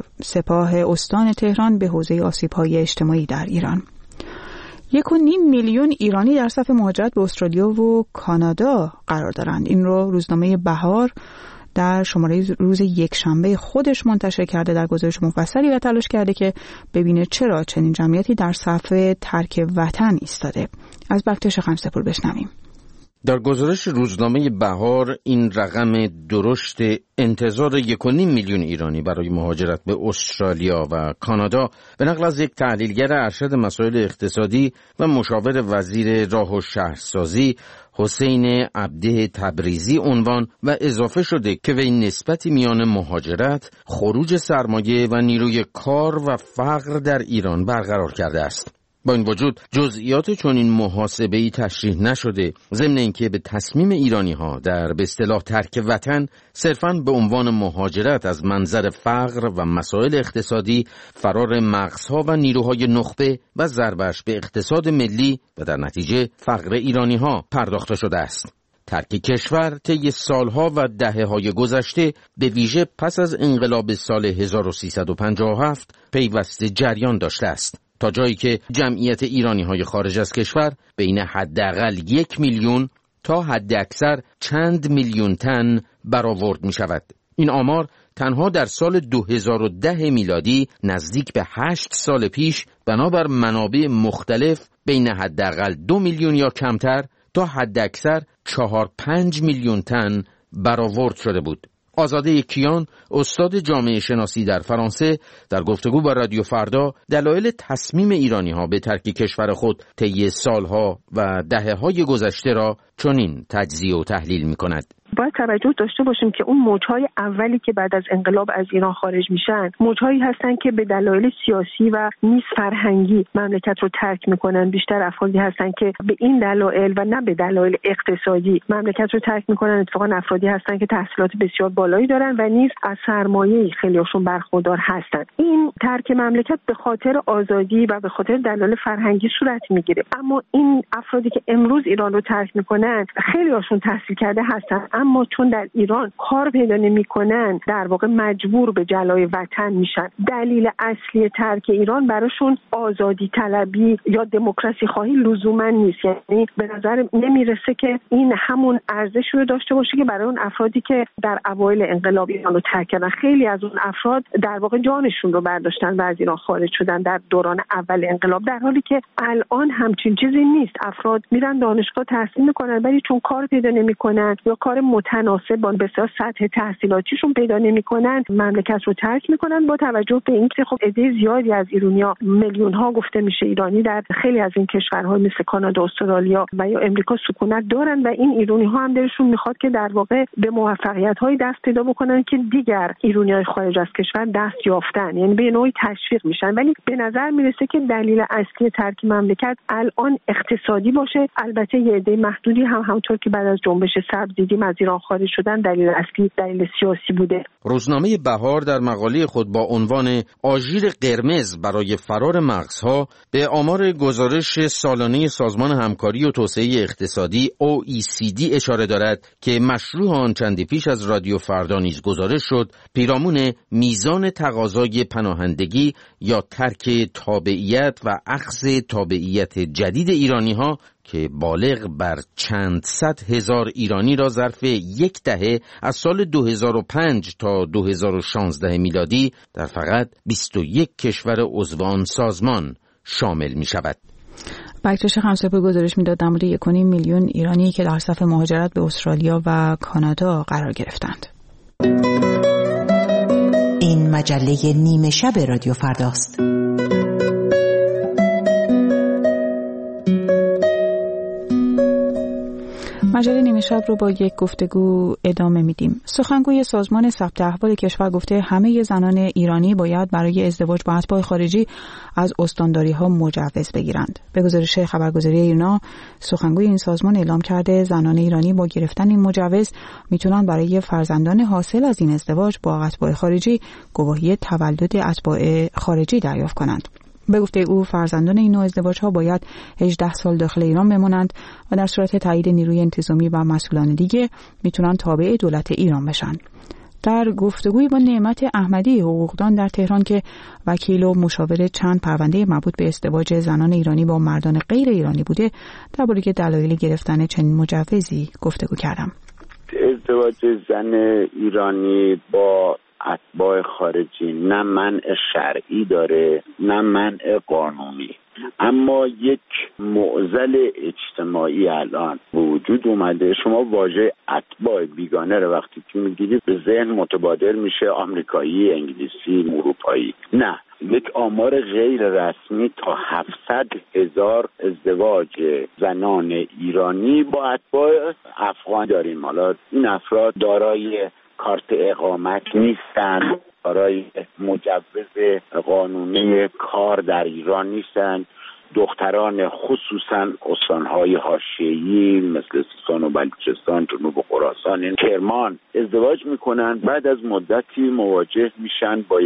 سپاه استان تهران به حوزه آسیب‌های اجتماعی در ایران. یک و نیم میلیون ایرانی در صف مهاجرت به استرالیا و کانادا قرار دارند. این رو روزنامه بهار در شماره روز یکشنبه خودش منتشر کرده در گزارش مفصلی و تلاش کرده که ببینه چرا چنین جمعیتی در صف ترک وطن ایستاده. از بکتش خمسپور بشنویم. در گزارش روزنامه بهار این رقم درشت انتظار یک و نیم میلیون ایرانی برای مهاجرت به استرالیا و کانادا به نقل از یک تحلیلگر ارشد مسائل اقتصادی و مشاور وزیر راه و شهرسازی حسین عبده تبریزی عنوان و اضافه شده که وی نسبتی میان مهاجرت، خروج سرمایه و نیروی کار و فقر در ایران برقرار کرده است. با این وجود جزئیات چنین محاسبه‌ای تشریح نشده، ضمن اینکه به تصمیم ایرانی‌ها در به اصطلاح ترک وطن صرفاً به عنوان مهاجرت از منظر فقر و مسائل اقتصادی، فرار مغزها و نیروهای نخبه و ضربش به اقتصاد ملی و در نتیجه فقر ایرانی‌ها پرداخته شده است. ترک کشور طی سالها و دهه‌های گذشته به ویژه پس از انقلاب سال هزار و سیصد و پنجاه و هفت پیوسته جریان داشته است، تا جایی که جمعیت ایرانی‌های خارج از کشور بین حداقل یک میلیون تا حد اکثر چند میلیون تن برآورد می شود. این آمار تنها در سال دو هزار و ده میلادی نزدیک به هشت سال پیش بنابر منابع مختلف بین حداقل دو میلیون یا کمتر تا حد اکثر چهار پنج میلیون تن برآورد شده بود. آزاده کیان، استاد جامعه شناسی در فرانسه، در گفتگو با رادیو فردا دلایل تصمیم ایرانی‌ها به ترک کشور خود طی سالها و دهه‌های گذشته را چنین تجزیه و تحلیل می‌کند. باید توجه داشته باشیم که اون موج‌های اولی که بعد از انقلاب از ایران خارج میشن موج‌هایی هستن که به دلایل سیاسی و نیز فرهنگی مملکت رو ترک میکنن. بیشتر افرادی هستن که به این دلایل و نه به دلایل اقتصادی مملکت رو ترک میکنن. اتفاقا افرادی هستن که تحصیلات بسیار بالایی دارن و نیز از سرمایه‌ای خیلیشون برخوردار هستن. این ترک مملکت به خاطر آزادی و به خاطر دلایل فرهنگی صورت میگیره. اما این افرادی که امروز ایران رو ترک میکنن خیلی‌هاشون تحصیل کرده هستن، اما چون در ایران کار پیدا نمی‌کنن در واقع مجبور به جلای وطن میشن. دلیل اصلی ترک ایران براشون آزادی طلبی یا دموکراسی خواهی لزوما نیست. یعنی به نظر نمیرسه که این همون ارزش رو داشته باشه که برای اون افرادی که در اوایل انقلاب ایران رو ترک کردن. خیلی از اون افراد در واقع جانشون رو برداشتن و از ایران خارج شدن در دوران اول انقلاب، در حالی که الان همچین چیزی نیست. افراد میرن دانشگاه تحصیل میکنن ولی چون کار پیدا نمیکنن یا کار متناسب با بسیار سطح تحصیلاتیشون پیدا نمیکنن مملکت رو ترک میکنن. با توجه به اینکه خب عده زیادی از ایرانی‌ها، میلیون ها گفته میشه ایرانی در خیلی از این کشورها مثل کانادا، استرالیا و یا امریکا سکونت دارن و این ایرانی‌ها هم دلشون میخواد که در واقع به موفقیت‌های دست پیدا بکنن که دیگر ایرانی‌های خارج از کشور دست یافتن، یعنی به نوعی تشویق میشن. ولی به نظر میرسه که دلیل اصلی ترک مملکت الان اقتصادی باشه. البته یه عده محدودی هم همونطور که بعد از جنبش سبز دیدیم از ایران خارج شدن دلیل اصلی دلیل سیاسی بوده. روزنامه بهار در مقاله خود با عنوان آژیر قرمز برای فرار مغزها به آمار گزارش سالانه سازمان همکاری و توسعه اقتصادی او ای سی دی اشاره دارد که مشروع آن چندی پیش از رادیو فردا نیز گزارش شد. پیرامون میزان تقاضای پناهندگی یا ترک تابعیت و اخذ تابعیت جدید ایرانی‌ها که بالغ بر چند صد هزار ایرانی را ظرف یک دهه از سال دو هزار و پنج تا دو هزار و شانزده میلادی در فقط بیست و یک کشور عضو آن سازمان شامل می شود. بکتش خمسه‌پور گزارش میداد در مورد یک و نیم میلیون ایرانی که در صف مهاجرت به استرالیا و کانادا قرار گرفتند. این مجله نیمه شب رادیو فرداست. مجله نیمه شب رو با یک گفتگو ادامه میدیم. سخنگوی سازمان ثبت احوال کشور گفته همه زنان ایرانی باید برای ازدواج با اتباع خارجی از استانداری ها مجوز بگیرند. به گزارش خبرگزاری ایرنا، سخنگوی این سازمان اعلام کرده زنان ایرانی با گرفتن این مجوز میتونن برای فرزندان حاصل از این ازدواج با اتباع خارجی گواهی تولد اتباع خارجی دریافت کنند. به گفته او فرزندان این نوع ازدواج‌ها باید هجده سال داخل ایران بمانند و در صورت تایید نیروی انتظامی و مسئولان دیگه میتونن تابع دولت ایران بشن. در گفتگوی با نعمت احمدی حقوقدان در تهران که وکیل و مشاور چند پرونده مربوط به ازدواج زنان ایرانی با مردان غیر ایرانی بوده، درباره دلایل گرفتن چنین مجوزی گفتگو کردم. ازدواج زن ایرانی با اتباع خارجی نه منع شرعی داره نه منع قانونی، اما یک معضل اجتماعی الان وجود اومده. شما واژه اتباع بیگانه رو وقتی که میگیرید به ذهن متبادر میشه آمریکایی، انگلیسی، اروپایی. نه، یک آمار غیر رسمی تا هفتصد هزار ازدواج زنان ایرانی با اتباع افغان داریم. حالا این افراد دارای کارت اقامت نیستند، دارای مجوز قانونی کار در ایران نیستند. دختران خصوصا استانهای حاشیه‌ای مثل سیستان و بلوچستان، جنوب خراسان، کرمان ازدواج میکنن، بعد از مدتی مواجه میشن با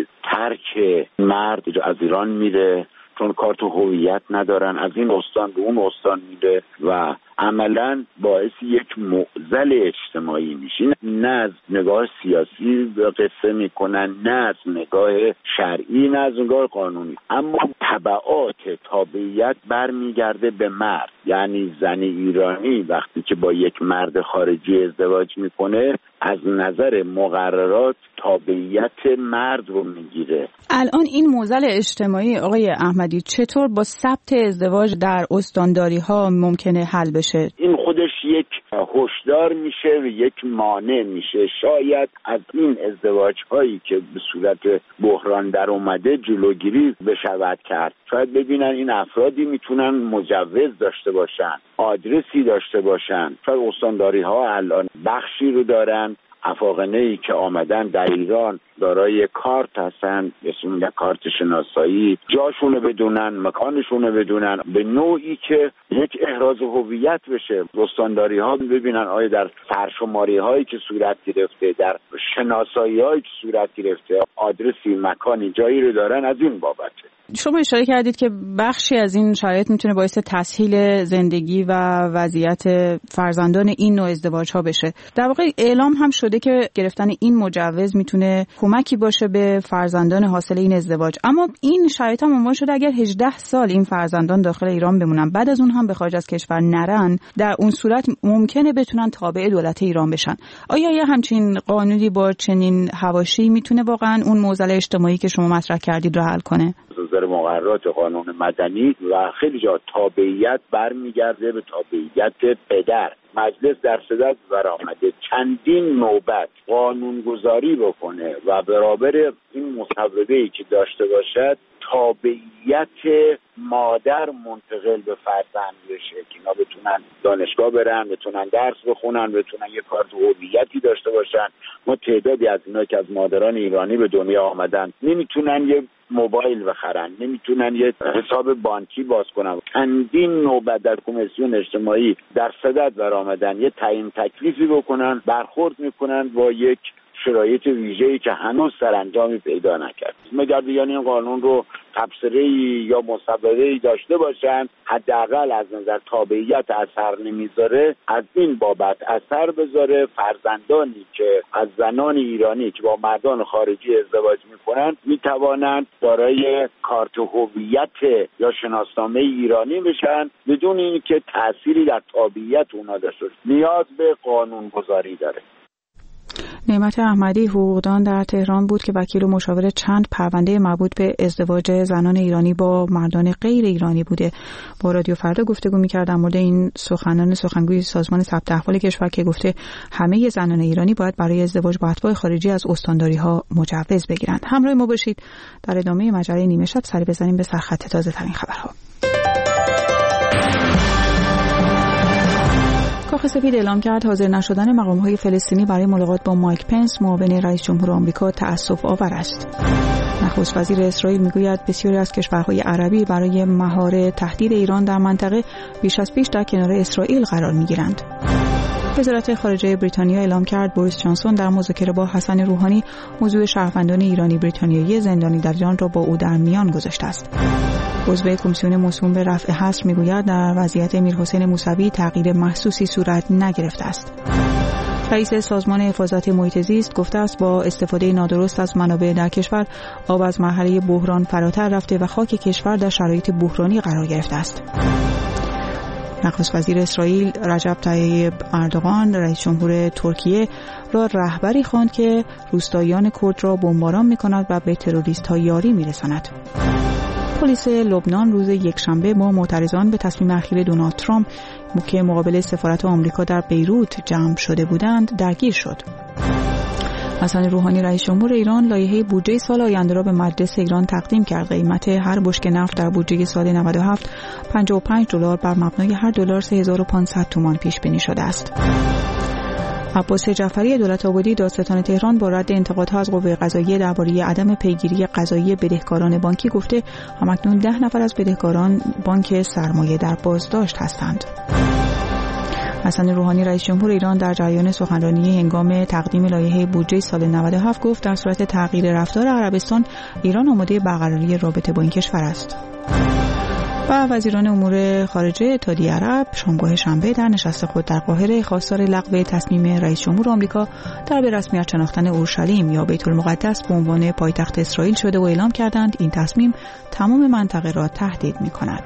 ترک مرد از ایران میره چون کارت هویت ندارن، از این استان به اون استان میره و عملاً باعث یک معضل اجتماعی میشه. نه از نگاه سیاسی قصه میکنن، نه از نگاه شرعی، نه از نگاه قانونی، اما تبعات تابعیت برمیگرده به مرد. یعنی زن ایرانی وقتی که با یک مرد خارجی ازدواج میکنه از نظر مقررات تابعیت مرد رو میگیره. الان این معضل اجتماعی آقای احمدی چطور با ثبت ازدواج در استانداری ها ممکنه حل بشه؟ این خودش یک هشدار میشه و یک مانع میشه. شاید از این ازدواج هایی که به صورت بحران در اومده جلوگیری بشود کرد. شاید ببینن این افرادی میتونن مجوز داشته باشن، آدرسی داشته باشن. شاید استانداری ها الان بخشی رو دارن، افاقنه‌ای که آمدن در ایران دارای کارت هستن، اسم کارت شناسایی، جاشونو بدونن، مکانشونو بدونن، به نوعی که یک احراز هویت بشه. استانداری ها ببینن آیا در سرشماری هایی که صورت گرفته، در شناسایی هایی که صورت گرفته، آدرسی، مکانی، جایی رو دارن. از این بابته شما اشاره کردید که بخشی از این شرایط میتونه باعث تسهیل زندگی و وضعیت فرزندان این نوع ازدواج ها بشه. در واقع اعلام هم شده که گرفتن این مجوز میتونه کمکی باشه به فرزندان حاصل این ازدواج، اما این شرایط هم عنوان شده اگر هجده سال این فرزندان داخل ایران بمونن، بعد از اون هم به خارج از کشور نرن، در اون صورت ممکنه بتونن تابع دولت ایران بشن. آیا یه همچین قانونی با چنین حواشی میتونه واقعا اون معضل اجتماعی که شما مطرح کردید رو حل کنه؟ نظر مقررات قانون مدنی و خیلی جا تابعیت برمیگرده به تابعیت پدر. مجلس در صدد برآمده چندین نوبت قانونگذاری بکنه و برابر این مصوبه‌ای که داشته باشد تابعیت مادر منتقل به فرزند بشه که اینا بتونن دانشگاه برن، بتونن درس بخونن، بتونن یه کارت هویتی داشته باشن. ما تعدادی از اینا که از مادران ایرانی به دنیا آمدن نمیتونن یه موبایل بخرن، نمیتونن یه حساب بانکی باز کنن. چندین نوبت در کمیسیون اجتماعی در صدد برآمدن یه تعیین تکلیفی بکنن، برخورد میکنن با یک شرایط ویژه‌ای که هنوز سرانجامی پیدا نکرد. مگر بیان این قانون رو تبصره‌ای یا مصوبه‌ای داشته باشن، حداقل از نظر تابعیت اثر نمیذاره، از این بابت اثر بذاره. فرزندانی که از زنان ایرانی که با مردان خارجی ازدواج میکنن میتوانند دارای کارت هویت یا شناسنامه ایرانی بشن بدون اینکه تأثیری در تابعیت اونا داشته باشه. نیاز به قانون گذاری داره. نعمت احمدی حقوقدان در تهران بود که وکیل و مشاور چند پرونده مربوط به ازدواج زنان ایرانی با مردان غیر ایرانی بوده. با رادیو فردا گفتگو می‌کرد در مورد این سخنان سخنگوی سازمان ثبت احوال کشور که گفته همه زنان ایرانی باید برای ازدواج با اتباع خارجی از استانداری‌ها مجوز بگیرند. همراه ما باشید در ادامه مجله نیمه شب سری بزنیم به سرخط تازه‌ترین خبرها. کاخ سفید اعلام کرد حاضر نشدن مقام‌های فلسطینی برای ملاقات با مایک پنس معاون رئیس جمهور آمریکا تأسف آور است. نخست وزیر اسرائیل میگوید بسیاری از کشورهای عربی برای مهار تهدید ایران در منطقه بیش از پیش در کنار اسرائیل قرار میگیرند. وزارت خارجه بریتانیا اعلام کرد بوریس جانسون در مذاکره با حسن روحانی موضوع شهروندان ایرانی بریتانیایی زندانی در ایران را با او در میان گذاشته است. عضو کمیسیون مسئول به رفع حصر میگوید در وضعیت میرحسین موسوی تغییر محسوسی صورت نگرفته است. رئیس سازمان حفاظت محیط زیست گفته است با استفاده نادرست از منابع در کشور آب از مرحله بحران فراتر رفته و خاک کشور در شرایط بحرانی قرار گرفته است. نخست وزیر اسرائیل رجب طیب اردوغان رئیس جمهور ترکیه را رهبری خواند که روستاییان کرد را بمباران می‌کند و به تروریست‌ها یاری می‌رساند. پلیس لبنان روز یکشنبه با معترضان به تصمیم اخیر دونالد ترامپ که مقابل سفارت آمریکا در بیروت جمع شده بودند درگیر شد. حسن روحانی رئیس جمهور ایران لایحه بودجه سال آینده را به مجلس ایران تقدیم کرد. قیمت هر بشکه نفت در بودجه سال نود و هفت پنجاه و پنج دلار بر مبنای هر دلار سه هزار و پانصد تومان پیش بینی شده است. عباس جعفری دولت آبادی دادستان تهران با رد انتقادها از قوه قضاییه درباره عدم پیگیری قضایی بدهکاران بانکی گفته همکنون ده نفر از بدهکاران بانک سرمایه در بازداشت هستند. حسن روحانی رئیس جمهور ایران در جریان سخنرانی هنگام تقدیم لایحه بودجه سال نود و هفت گفت در صورت تغییر رفتار عربستان ایران آماده برقراری رابطه با این کشور است. و وزیران امور خارجه اتحادیه عرب شامگاه شنبه در نشست خود در قاهره خواستار لغو تصمیم رئیس جمهور آمریکا در به رسمیت شناختن اورشلیم یا بیت المقدس به عنوان پایتخت اسرائیل شده و اعلام کردند این تصمیم تمام منطقه را تهدید می‌کند.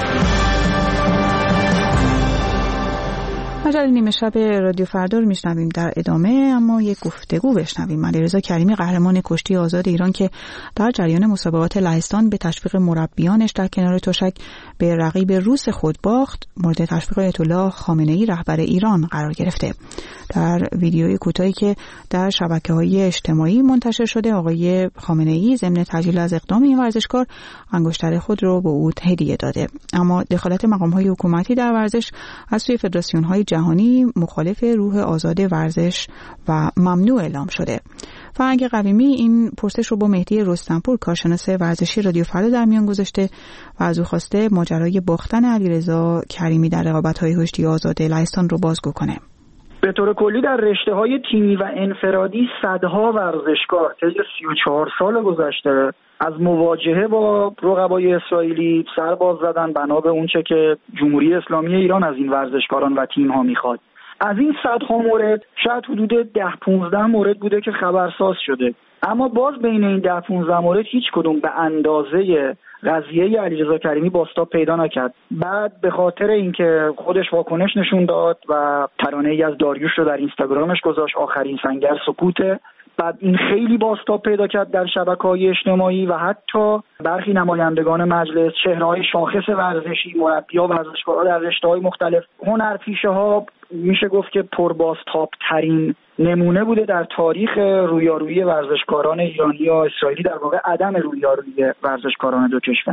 مجله نیمه شب رادیو فردا رو میشنویم در ادامه، اما یک گفتگو بشنویم. علیرضا کریمی قهرمان کشتی آزاد ایران که در جریان مسابقات لهستان به تشویق مربیانش در کنار تشک به رقیب روس خود باخت، مورد تشویق آیت الله خامنه‌ای رهبر ایران قرار گرفته. در ویدیوی کوتاهی که در شبکه‌های اجتماعی منتشر شده آقای خامنه‌ای ضمن تجلیل از اقدام این ورزشکار انگشتر خود را به او هدیه داده. اما دخالت مقام‌های حکومتی در ورزش از سوی فدراسیون‌های جهانی مخالف روح آزاد ورزش و ممنوع اعلام شده. فرهنگ قویمی این پرسش رو با مهدی رستمپور کارشناس ورزشی رادیو فردا در میان گذاشته و از او خواسته ماجرای باختن علیرضا کریمی در رقابت‌های کشتی آزاد لهستان رو بازگو کنه. به طور کلی در رشته‌های تیمی و انفرادی صدها ورزشکار طی سی و چهار سال گذشته از مواجهه با رقبای اسرائیلی سر باز زدن بنا به اونچه که جمهوری اسلامی ایران از این ورزشکاران و تیم‌ها میخواد. از این صدها مورد شاید حدود ده پونزده مورد بوده که خبرساز شده، اما باز بین این ده پونزده مورد هیچ کدوم به اندازه قضیه علیرضا کریمی بازتاب پیدا نکرد. بعد به خاطر اینکه خودش واکنش نشون داد و ترانه‌ای از داریوش رو در اینستاگرامش گذاشت آخرین سنگر سکوته، بعد این خیلی بازتاب پیدا کرد در شبکه‌های اجتماعی و حتی برخی نمایندگان مجلس، چهره‌های شاخص ورزشی، مربی‌ها، ورزشکارها در رشته‌های مختلف، هنرپیشه‌ها، میشه گفت که پربازتاب ترین نمونه بوده در تاریخ رویارویی ورزشکاران ایرانی یا اسرائیلی، در واقع عدم رویارویی ورزشکاران دو کشور.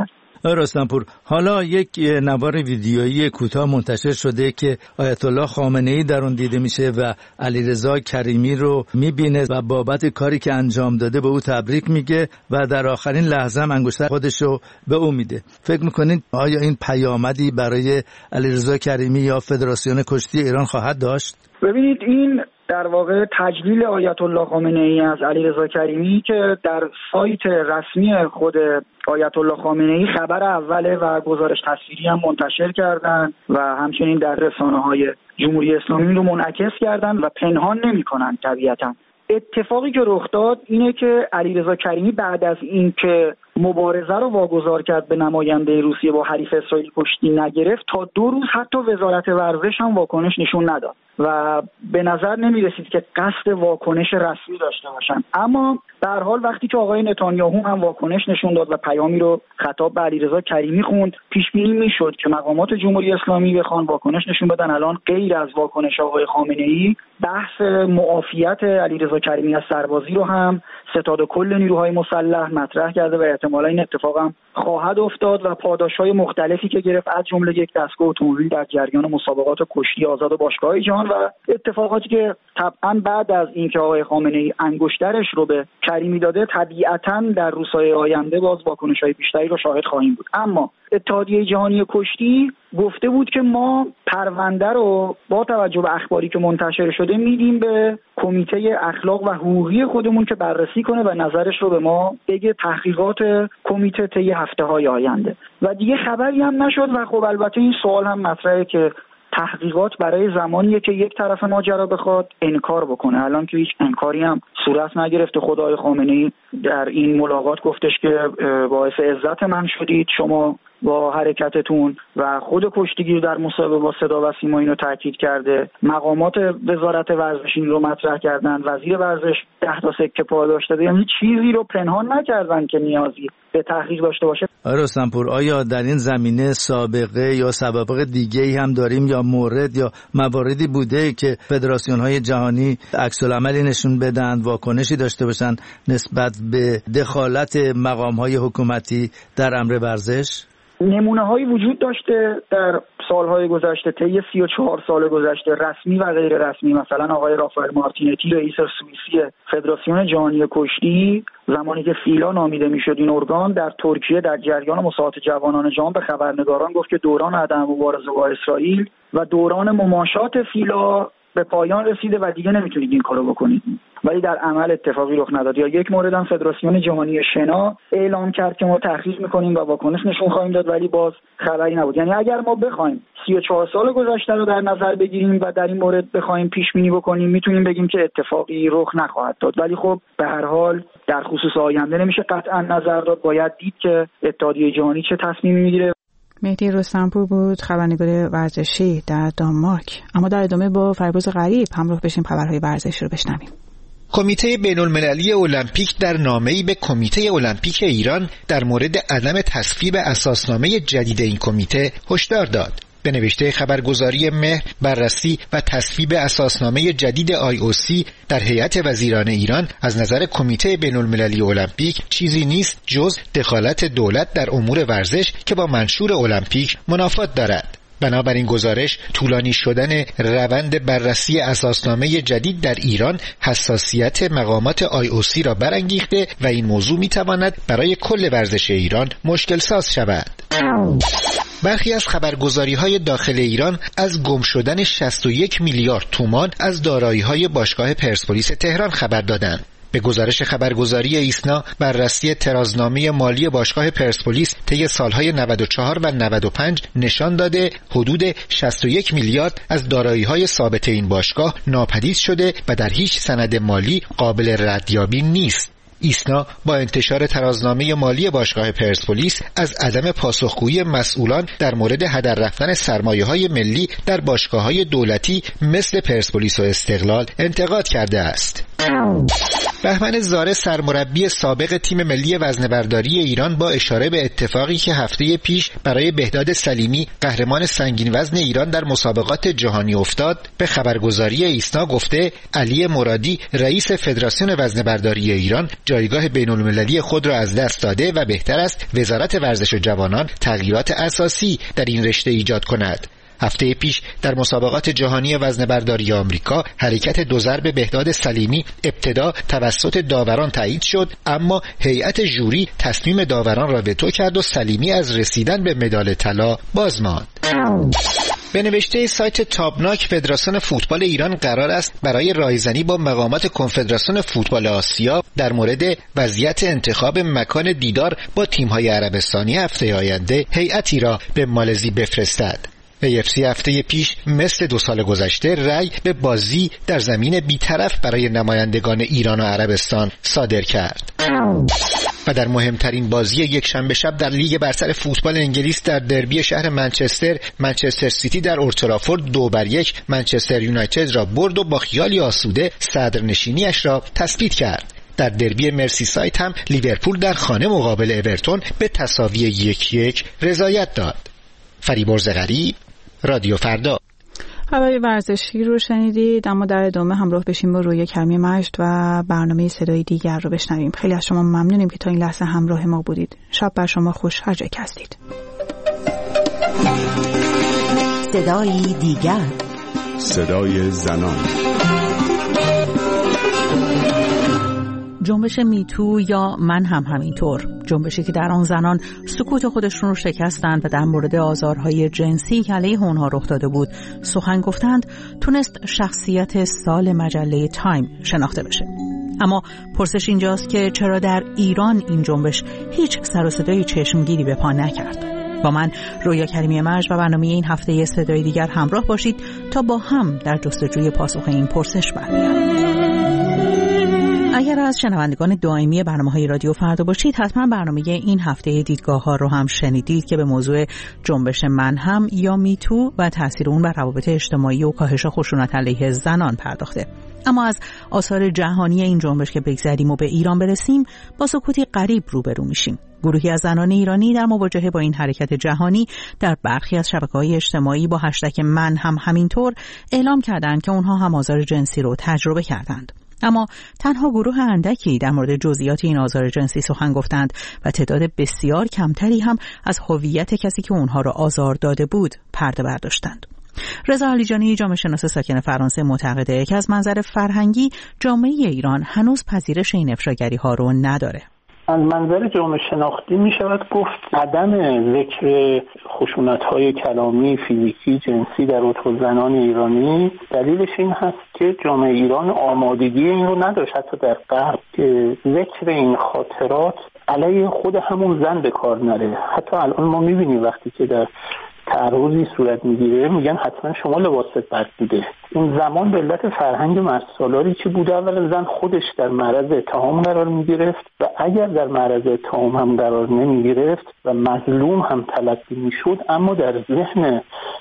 رستمپور، حالا یک نوار ویدیویی کوتاه منتشر شده که آیت الله خامنه‌ای در اون دیده میشه و علیرضا کریمی رو میبینه و بابت کاری که انجام داده به او تبریک میگه و در آخرین لحظه هم انگشتر خودش رو به او میده. فکر میکنید آیا این پیامدی برای علیرضا کریمی یا فدراسیون کشتی ایران خواهد داشت؟ ببینید، این در واقع تجلیل آیت الله خامنه‌ای از علیرضا کریمی که در سایت رسمی خود آیت الله خامنه‌ای خبر اوله و گزارش تصویری هم منتشر کردن و همچنین در رسانه‌های جمهوری اسلامی رو منعکس کردن و پنهان نمی‌کنن. طبیعتاً اتفاقی که رخ داد اینه که علیرضا کریمی بعد از اینکه مبارزه رو واگذار کرد به نماینده روسیه با حریف اسرائیلی کشتی نگرفت، تا دو روز حتی وزارت ورزش هم واکنش نشون نداد و به نظر نمی رسید که قصد واکنش رسمی داشته باشن. اما به هر حال وقتی که آقای نتانیاهو هم واکنش نشون داد و پیامی رو خطاب به علیرضا کریمی خوند، پیش بینی میشد که مقامات جمهوری اسلامی بخوان واکنش نشون بدن. الان غیر از واکنش آقای خامنه‌ای، بحث معافیت علیرضا کریمی از سربازی رو هم ستاد کل نیروهای مسلح مطرح کرده و احتمالاً این اتفاق هم خواهد افتاد و پاداش‌های مختلفی که گرفت، از جمله یک دستگاه اتومبیل در جریان مسابقات کشتی آزاد باشگاه‌های جهان و اتفاقاتی که طبعاً بعد از اینکه آقای خامنه‌ای انگشترش رو به کریمی داده، طبیعتاً در روزهای آینده باز واکنش‌های بیشتری رو شاهد خواهیم بود. اما اتحادیه جهانی کشتی گفته بود که ما پرونده رو با توجه به اخباری که منتشر شده میدیم به کمیته اخلاق و حقوقی خودمون که بررسی کنه و نظرش رو به ما بگه، تحقیقات کمیته طی هفته‌های آینده. و دیگه خبری هم نشد و خب البته این سوال هم مطرحه که تحقیقات برای زمانیه که یک طرف ماجرا بخواد انکار بکنه. الان که هیچ انکاری هم صورت نگرفته. خدای خامنه‌ای در این ملاقات گفتش که باعث عزت من شدید شما با حرکتتون و خود کشتیگیر در مصاحبه با صدا و سیما اینو تاکید کرده. مقامات وزارت ورزش این رو مطرح کردن. وزیر ورزش ده تا سکه پاداش داده. یعنی چیزی رو پنهان نکردن که نیازی به تحقیق داشته باشه. آقای رستمپور، آیا در این زمینه سابقه یا سوابق دیگه‌ای هم داریم یا مورد یا مواردی بوده که فدراسیون‌های جهانی عکس‌العملی نشون بدن، واکنشی داشته باشن نسبت به دخالت مقام‌های حکومتی در امر ورزش؟ نمونه هایی وجود داشته در سالهای گذشته، طی سی و چهار سال گذشته، رسمی و غیر رسمی. مثلا آقای رافائل مارتینتی رئیس سوئیسی فدراسیون جهانی کشتی، زمانی که فیلا نامیده میشد این ارگان، در ترکیه در جریان مسابقات جوانان جهان به خبرنگاران گفت که دوران عدم مبارزه با اسرائیل و دوران مماشات فیلا به پایان رسیده و دیگه نمیتونید این کارو بکنید. ولی در عمل اتفاقی رخ نداد. یا یک مورد هم فدراسیون جهانی شنا اعلام کرد که ما تحقیق میکنیم و واکنش نشون خواهیم داد، ولی باز خبری نبود. یعنی اگر ما بخوایم سی و چهار سال گذشته رو در نظر بگیریم و در این مورد بخوایم پیش بینی بکنیم، میتونیم بگیم که اتفاقی رخ نخواهد داد. ولی خب به هر حال در خصوص آینده نمیشه قطعا نظر داد. باید دید که اتحادیه جهانی چه تصمیمی میگیره. مهدی رستمپور بود، خبرنگار ورزشی در دانمارک. اما در ادامه با فریبرز غریب همراه بشیم خبرهای ورزشی رو بشنویم. کمیته بین‌المللی المپیک در نامه‌ای به کمیته المپیک ایران در مورد عدم تصویب اساسنامه جدید این کمیته هشدار داد. به نوشته خبرگزاری مهر، بررسی و تصویب اساسنامه جدید آی او سی در هیئت وزیران ایران از نظر کمیته بین‌المللی المپیک چیزی نیست جز دخالت دولت در امور ورزش که با منشور المپیک منافات دارد. بنابراین گزارش طولانی شدن روند بررسی اساسنامه جدید در ایران حساسیت مقامات آی او سی را برانگیخته و این موضوع میتواند برای کل ورزش ایران مشکل ساز شود. برخی از خبرگزاری‌های داخل ایران از گم شدن شصت و یک میلیارد تومان از دارایی‌های باشگاه پرسپولیس تهران خبر دادند. به گزارش خبرگزاری ایسنا، بررسی ترازنامه مالی باشگاه پرسپولیس طی سالهای نود و چهار و نود و پنج نشان داده حدود شصت و یک میلیارد از دارایی‌های ثابت این باشگاه ناپدید شده و در هیچ سند مالی قابل ردیابی نیست. ایسنا با انتشار ترازنامه مالی باشگاه پرسپولیس از عدم پاسخگویی مسئولان در مورد هدر رفتن سرمایه‌های ملی در باشگاه‌های دولتی مثل پرسپولیس و استقلال انتقاد کرده است. بهمن زاره سرمربی سابق تیم ملی وزنه‌برداری ایران با اشاره به اتفاقی که هفته پیش برای بهداد سلیمی قهرمان سنگین وزن ایران در مسابقات جهانی افتاد به خبرگزاری ایسنا گفته علی مرادی رئیس فدراسیون وزنه‌برداری ایران جایگاه بین‌المللی خود را از دست داده و بهتر است وزارت ورزش و جوانان تغییرات اساسی در این رشته ایجاد کند. هفته پیش در مسابقات جهانی وزنه‌برداری آمریکا حرکت دو ضرب بهداد سلیمی ابتدا توسط داوران تایید شد، اما هیئت ژوری تصمیم داوران را وتو کرد و سلیمی از رسیدن به مدال طلا باز ماند. به نوشته سایت تابناک فدراسیون فوتبال ایران قرار است برای رایزنی با مقامات کنفدراسیون فوتبال آسیا در مورد وضعیت انتخاب مکان دیدار با تیم‌های عربستانی هفته آینده هیئتی را به مالزی بفرستد. ای اف سی هفته پیش مثل دو سال گذشته رأی به بازی در زمین بی‌طرف برای نمایندگان ایران و عربستان صادر کرد. و در مهمترین بازی یک شنبه شب در لیگ برتر فوتبال انگلیس در دربی شهر منچستر، منچستر سیتی در اولترافورد دو بر یک منچستر یونایتد را برد و با خیالی آسوده صدرنشینیش را تثبیت کرد. در دربی مرسیساید هم لیورپول در خانه مقابل اورتون به تساوی یک یک رضایت داد. فریبرز غریب، رادیو فردا. خبر ورزشی رو شنیدید، اما در ادامه همراه بشیم با رویا کریمی مجد و برنامه صدای دیگر رو بشنویم. خیلی از شما ممنونیم که تا این لحظه همراه ما بودید. شب بر شما خوش هر جا که هستید. صدای دیگر، صدای زنان. جنبش میتو یا من هم همینطور، جنبشی که در آن زنان سکوت خودشون رو شکستند و در مورد آزارهای جنسی که علیه اونها رخ داده بود سخن گفتند، تونست شخصیت سال مجله تایم شناخته بشه. اما پرسش اینجاست که چرا در ایران این جنبش هیچ سر و صدای چشمگیری به پا نکرد؟ با من رویا کریمی مجد و برنامه این هفته صدای دیگر همراه باشید تا با هم در جستجوی پاسخ این پرسش برمی‌گردیم. اگر از شنوندگان دائمی برنامه‌های رادیو فردا باشید، حتما برنامه این هفته دیدگاه‌ها رو هم شنیدید که به موضوع جنبش من هم یا میتو و تاثیر اون بر روابط اجتماعی و کاهش خشونت علیه زنان پرداخته. اما از آثار جهانی این جنبش که بگذریم و به ایران برسیم، با سکوتی غریب روبرو میشیم. گروهی از زنان ایرانی در مواجهه با این حرکت جهانی در برخی از شبکه‌های اجتماعی با هشتگ من هم همینطور اعلام کردند که اونها هم آزار جنسی رو تجربه کردند. اما تنها گروه اندکی در مورد جزئیات این آزار جنسی سخن گفتند و تعداد بسیار کمتری هم از هویت کسی که اونها را آزار داده بود پرده برداشتند. رضا علیجانی، جامعه شناس ساکن فرانسه، معتقده که از منظر فرهنگی جامعه ایران هنوز پذیرش این افشاگری ها رو نداره. از منظر جامعه شناختی می شود گفت عدم ذکر خشونت‌های کلامی، فیزیکی، جنسی در اتو زنان ایرانی دلیلش این هست که جامعه ایران آمادگی این رو نداشت، حتی در غرب، که ذکر این خاطرات علیه خود همون زن به کار نره. حتی الان ما می بینیم وقتی که در تعرضی صورت میگیره میگن حتما شما لباست بد بوده. این زمان به علت فرهنگ مرسالاری که بوده، اولا زن خودش در معرض اتهام قرار میگرفت و اگر در معرض اتهام هم قرار نمیگرفت و مظلوم هم تلقی میشد، اما در ذهن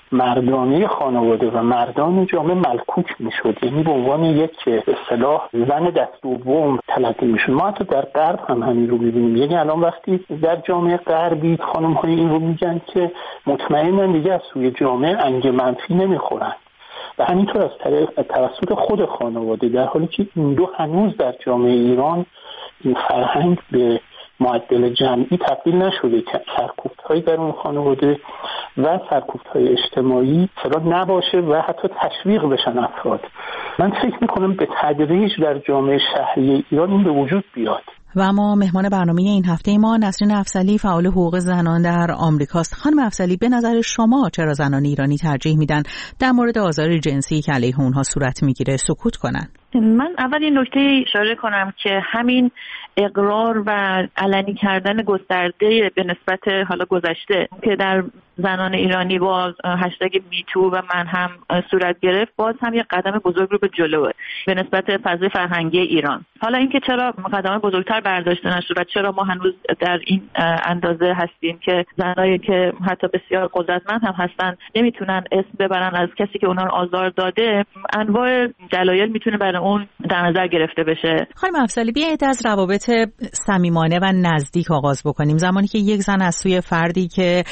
مردانه خانواده و مردان جامعه ملکوک میشد، یعنی به عنوان یک اصطلاح زن دست دوم تلقی میشد. ما حتی در غرب هم همین رو میبینیم. یعنی الان وقتی در جامعه غربی خانم های این رو میگن که مطمئن من دیگه از سوی جامعه انگ منفی نمیخورن و همینطور از توسط خود خانواده، در حالی که این دو هنوز در جامعه ایران این فرهنگ به معدل جمعی تبدیل نشده که سرکوفت‌های در اون خانواده و سرکوفت‌های اجتماعی چرا نباشه و حتی تشویق بشن افراد. من فکر میکنم به تدریج در جامعه شهری ایران این به وجود بیاد. و اما مهمان برنامه این هفته ما نسرین افضلی، فعال حقوق زنان در آمریکاست. خانم افضلی، به نظر شما چرا زنان ایرانی ترجیح میدن در مورد آزار جنسی که علیه اونها صورت میگیره سکوت کنن؟ من اول این نکته اشاره کنم که همین اقرار و علنی کردن گسترده به نسبت حالا گذشته که در زنان ایرانی با هشتگ میتو و من هم صورت گرفت، باز هم یک قدم بزرگ رو به جلوه به نسبت فضای فرهنگی ایران. حالا اینکه چرا قدم بزرگتر برداشته نشد و چرا ما هنوز در این اندازه هستیم که زنایی که حتی بسیار قدرتمند هم هستن نمیتونن اسم ببرن از کسی که اونها رو آزار داده، انواع دلایل میتونه برای اون در نظر گرفته بشه. خانم افضلی، بیایید از روابط صمیمانه و نزدیک آغاز بکنیم. زمانی که یک زن از سوی فردی که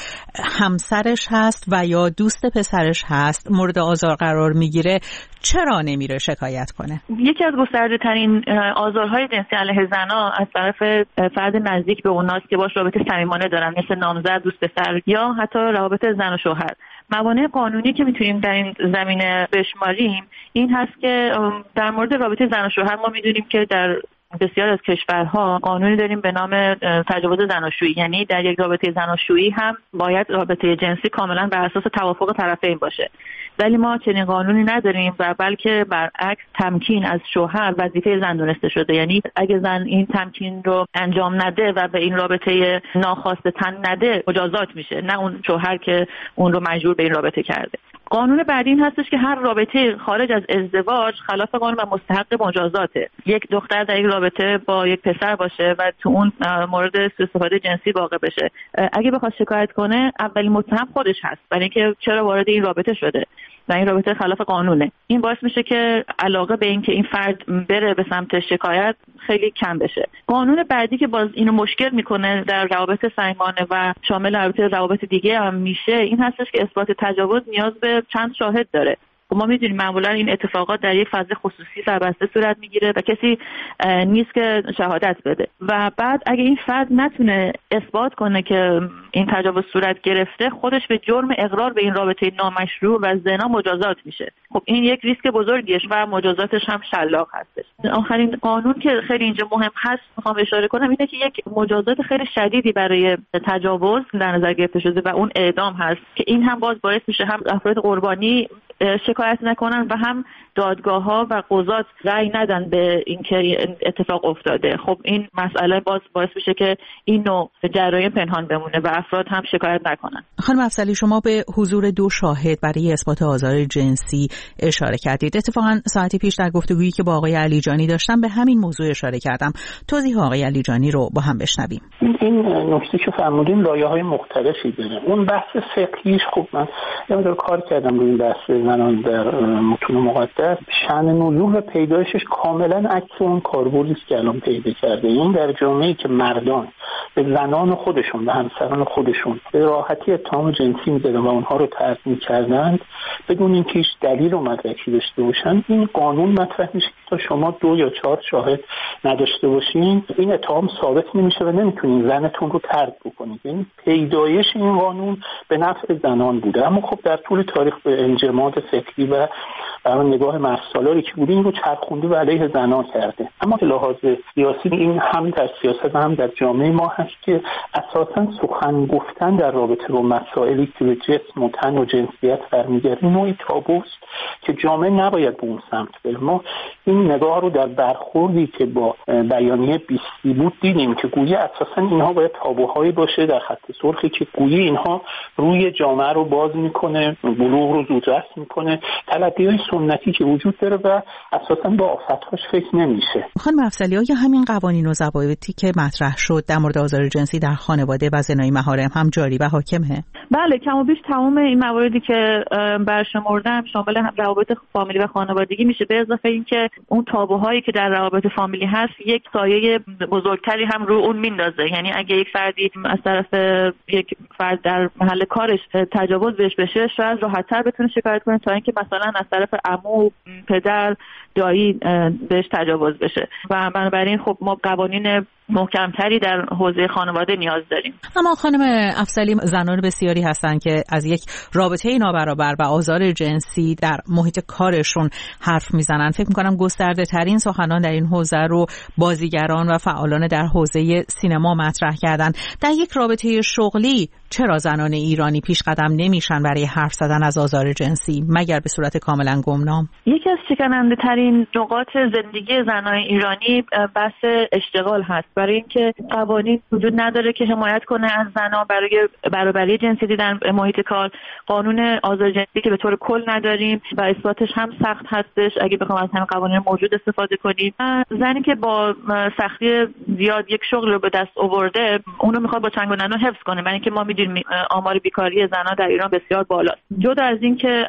همسرش هست و یا دوست پسرش هست مورد آزار قرار میگیره، چرا نمیره شکایت کنه؟ یکی از گسترده ترین آزارهای جنسی علیه زنها از طرف فرد نزدیک به اوناست که باش رابطه صمیمانه دارن، مثل نامزد، دوست پسر یا حتی روابط زن و شوهر. موانع قانونی که میتونیم در این زمینه بشماریم این هست که در مورد رابطه زن و شوهر ما میدونیم که در بسیار از کشورها قانونی داریم به نام تجاوز زناشویی، یعنی در یک رابطه زناشویی هم باید رابطه جنسی کاملا بر اساس توافق طرفین باشه، ولی ما چنین قانونی نداریم و بلکه برعکس تمکین از شوهر وظیفه زن دونسته شده. یعنی اگه زن این تمکین رو انجام نده و به این رابطه ناخواسته تن نده مجازات میشه، نه اون شوهر که اون رو مجبور به این رابطه کرده. قانون بعدی این هستش که هر رابطه خارج از ازدواج خلاف قانون و مستحق مجازاته. یک دختر در یک رابطه با یک پسر باشه و تو اون مورد سوء استفاده جنسی واقع بشه، اگه بخواد شکایت کنه اولین متهم خودش هست، برای اینکه چرا وارد این رابطه شده و این رابطه خلاف قانونه. این باعث میشه که علاقه به این که این فرد بره به سمت شکایت خیلی کم بشه. قانون بعدی که باز اینو مشکل میکنه در روابط صمیمانه و شامل البته روابط دیگه هم میشه این هستش که اثبات تجاوز نیاز به چند شاهد داره. و ما میدونیم معمولا این اتفاقات در یک فضای خصوصی سربسته صورت میگیره و کسی نیست که شهادت بده و بعد اگه این فرد نتونه اثبات کنه که این تجاوز صورت گرفته، خودش به جرم اقرار به این رابطه نامشروع و زنا مجازات میشه. خب این یک ریسک بزرگیه و مجازاتش هم شلاق هستش. آخرین قانون که خیلی اینجا مهم هست میخوام اشاره کنم اینه که یک مجازات خیلی شدیدی برای تجاوز در نظر گرفته شده و اون اعدام هست که این هم باز باعث میشه هم افراد قربانی شکایت نکنن و هم دادگاه ها و قضات رأی ندن به اینکه اتفاق افتاده. خب این مسئله باز باعث میشه که این نوع جرایم پنهان بمونه و افراد هم شکایت نکنن. خانم افضلی، شما به حضور دو شاهد برای اثبات آزار جنسی اشاره کردید. اتفاقا ساعتی پیش در گفتگویی که با آقای علیجانی داشتم به همین موضوع اشاره کردم. توضیح آقای علیجانی رو با هم بشنویم. این نکته که فرمودین لایه‌های مختلفی داره. اون بحث فقهیش خب من یه کار کردم روی این بحث زنان در متون مقدس، شأن نزول و پیدایشش کاملا عکس اون کاربردی است که الان پیدا کرده. این در جامعه‌ای که مردان به زنان خودشون و همسران خودشون به راحتی اتهام جنسی می‌زدن و اونها رو طرد می‌کردند بدون اینکه هیچ دلیل و مدرکی داشته باشن، این قانون مطرح میشه تا شما دو یا چهار شاهد نداشته باشین این اتهام ثابت نمیشه و نمیتونین زنتون رو طرد بکنید. این پیدایش این قانون به نفع زنان بوده، اما خب در طول تاریخ به انجماد فکری و برای نگاه مسائلی که بوده این رو چرخونده و علیه زنان کرده. اما به لحاظ سیاسی این هم در سیاست و هم در جامعه ما هست که اساساً سخن گفتن در رابطه با مسائلی که به جسم و تن و جنسیت برمیگرده نوعی تابوست که جامعه نباید به اون سمت بره. ما این نگاه رو در برخوردی که با بیانیه بیستی بود دیدیم که گویی اساساً اینها باید تابوهایی باشه در خط سرخی که گویی اینها روی جامعه رو باز میکنه، بلوغ رو زودرس میکنه، تلقی‌های سنتی که وجود داره و اساساً با آفت‌هاش فکر نمیشه. خانم افضلی، آیا همین قوانین و ضوابطی که مطرح شد در مورد آزار جنسی در خانواده و زنای محارم هم جاری و حاکمه؟ بله، کم و بیش تمام این مواردی که برشمردم شامل روابط فامیلی و خانوادگی میشه، به اضافه اینکه اون تابوهایی که در روابط فامیلی هست یک سایه بزرگتری هم رو اون میندازه. یعنی اگه یک فردی از طرف یک فرد در محل کارش تجاوز بهش بشه، شاید راحت‌تر بتونه شکایت کنه تا اینکه مثلا از طرف عمو، پدر، دایی بهش تجاوز بشه و بنابراین خب ما قوانین محکمتری در حوزه خانواده نیاز داریم. اما خانم افضلی، زنان بسیاری هستن که از یک رابطه نابرابر و آزار جنسی در محیط کارشون حرف میزنن. فکر میکنم گسترده ترین سخنان در این حوزه رو بازیگران و فعالان در حوزه سینما مطرح کردن. در یک رابطه شغلی چرا زنان ایرانی پیش قدم نمیشن برای حرف زدن از آزار جنسی مگر به صورت کاملا گمنام؟ یکی از شکننده ترین نقاط زندگی زنان ایرانی بحث اشتغال هست، برای اینکه قوانین وجود نداره که حمایت کنه از زنان برای برابری جنسیتی در محیط کار. قانون آزار جنسی که به طور کل نداریم و اثباتش هم سخت هستش اگه بخوام از همین قوانین موجود استفاده کنیم. زنی که با سختی زیاد یک شغل رو به دست آورده اون رو میخواد با چنگ و ننو حفظ کنه، برای اینکه ما میدونیم آمار بیکاری زنان در ایران بسیار بالاست. جدا از این که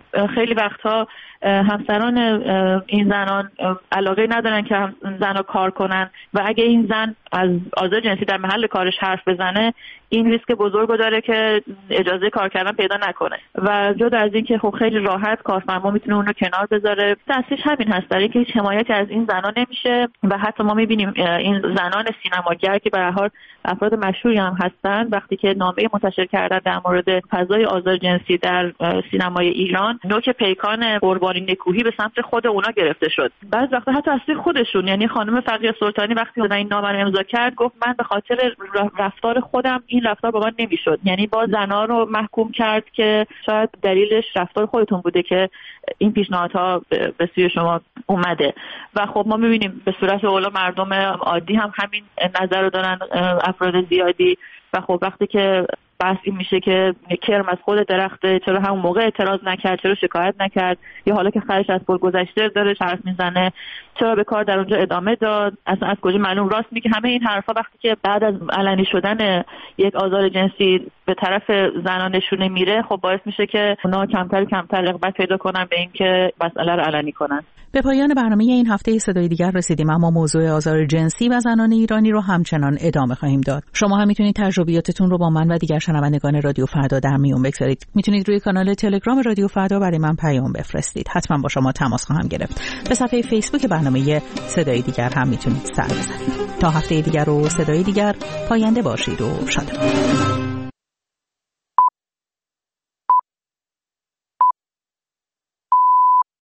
خیلی وقتها همسران این زنان علاقه ندارن که زنها کار کنن و اگه این زن از آزار جنسی در محل کارش حرف بزنه این ریسک بزرگو داره که اجازه کار کردن پیدا نکنه و جدا از این که خب خیلی راحت کارفرما میتونه اون رو کنار بذاره. اصلیش همین هست، در اینکه هیچ حمایتی از این زنان نمیشه و حتی ما میبینیم این زنان سینماگر که به هر حال افراد مشهوری هم هستن وقتی که نامه منتشر کردن در مورد فضای آزار جنسی در سینمای ایران، نوک پیکان قربانی نکوهی به سمت خود اونا گرفته شد. بعضی وقتا حتی اصلی خودشون، یعنی خانم فقیه سلطانی وقتی این نامه رو امضا کرد گفت من به خاطر رفتار خودم این رفتار با من نمیشد، یعنی با زنا رو محکوم کرد که شاید دلیلش رفتار خودتون بوده که این پیشنهادها به سوی شما اومده. و خب ما میبینیم به صورت اولا مردم عادی هم همین نظر رو دارن، افراد زیادی. و خب وقتی که بحث این میشه که کرم از خود درخته، چرا همون موقع اعتراض نکرد، چرا شکایت نکرد، یا حالا که خرش از پل گذشته داره حرف میزنه چرا به کار در اونجا ادامه داد، اصلا از کجا معلوم، راست میگه. همه این حرفا وقتی که بعد از علنی شدن یک آزار جنسی به طرف زنان نشونه میره، خب باعث میشه که اونا کمتر کمتر رغبت پیدا کنن به اینکه مسئله رو علنی کنن. به پایان برنامه این هفته صدای دیگر رسیدیم، اما موضوع آزار جنسی و زنان ایرانی رو همچنان ادامه خواهیم داد. شما هم میتونید تجربیاتتون رو با من و دیگر شنوندگان رادیو فردا در میون بگذارید. میتونید روی کانال تلگرام رادیو فردا برای من پیام بفرستید. حتما با شما تماس خواهم گرفت. به صفحه فیسبوک برنامه صدای دیگر هم میتونید سر بزنید. تا هفته دیگر و صدای دیگر، پاینده باشید و شاد باشید.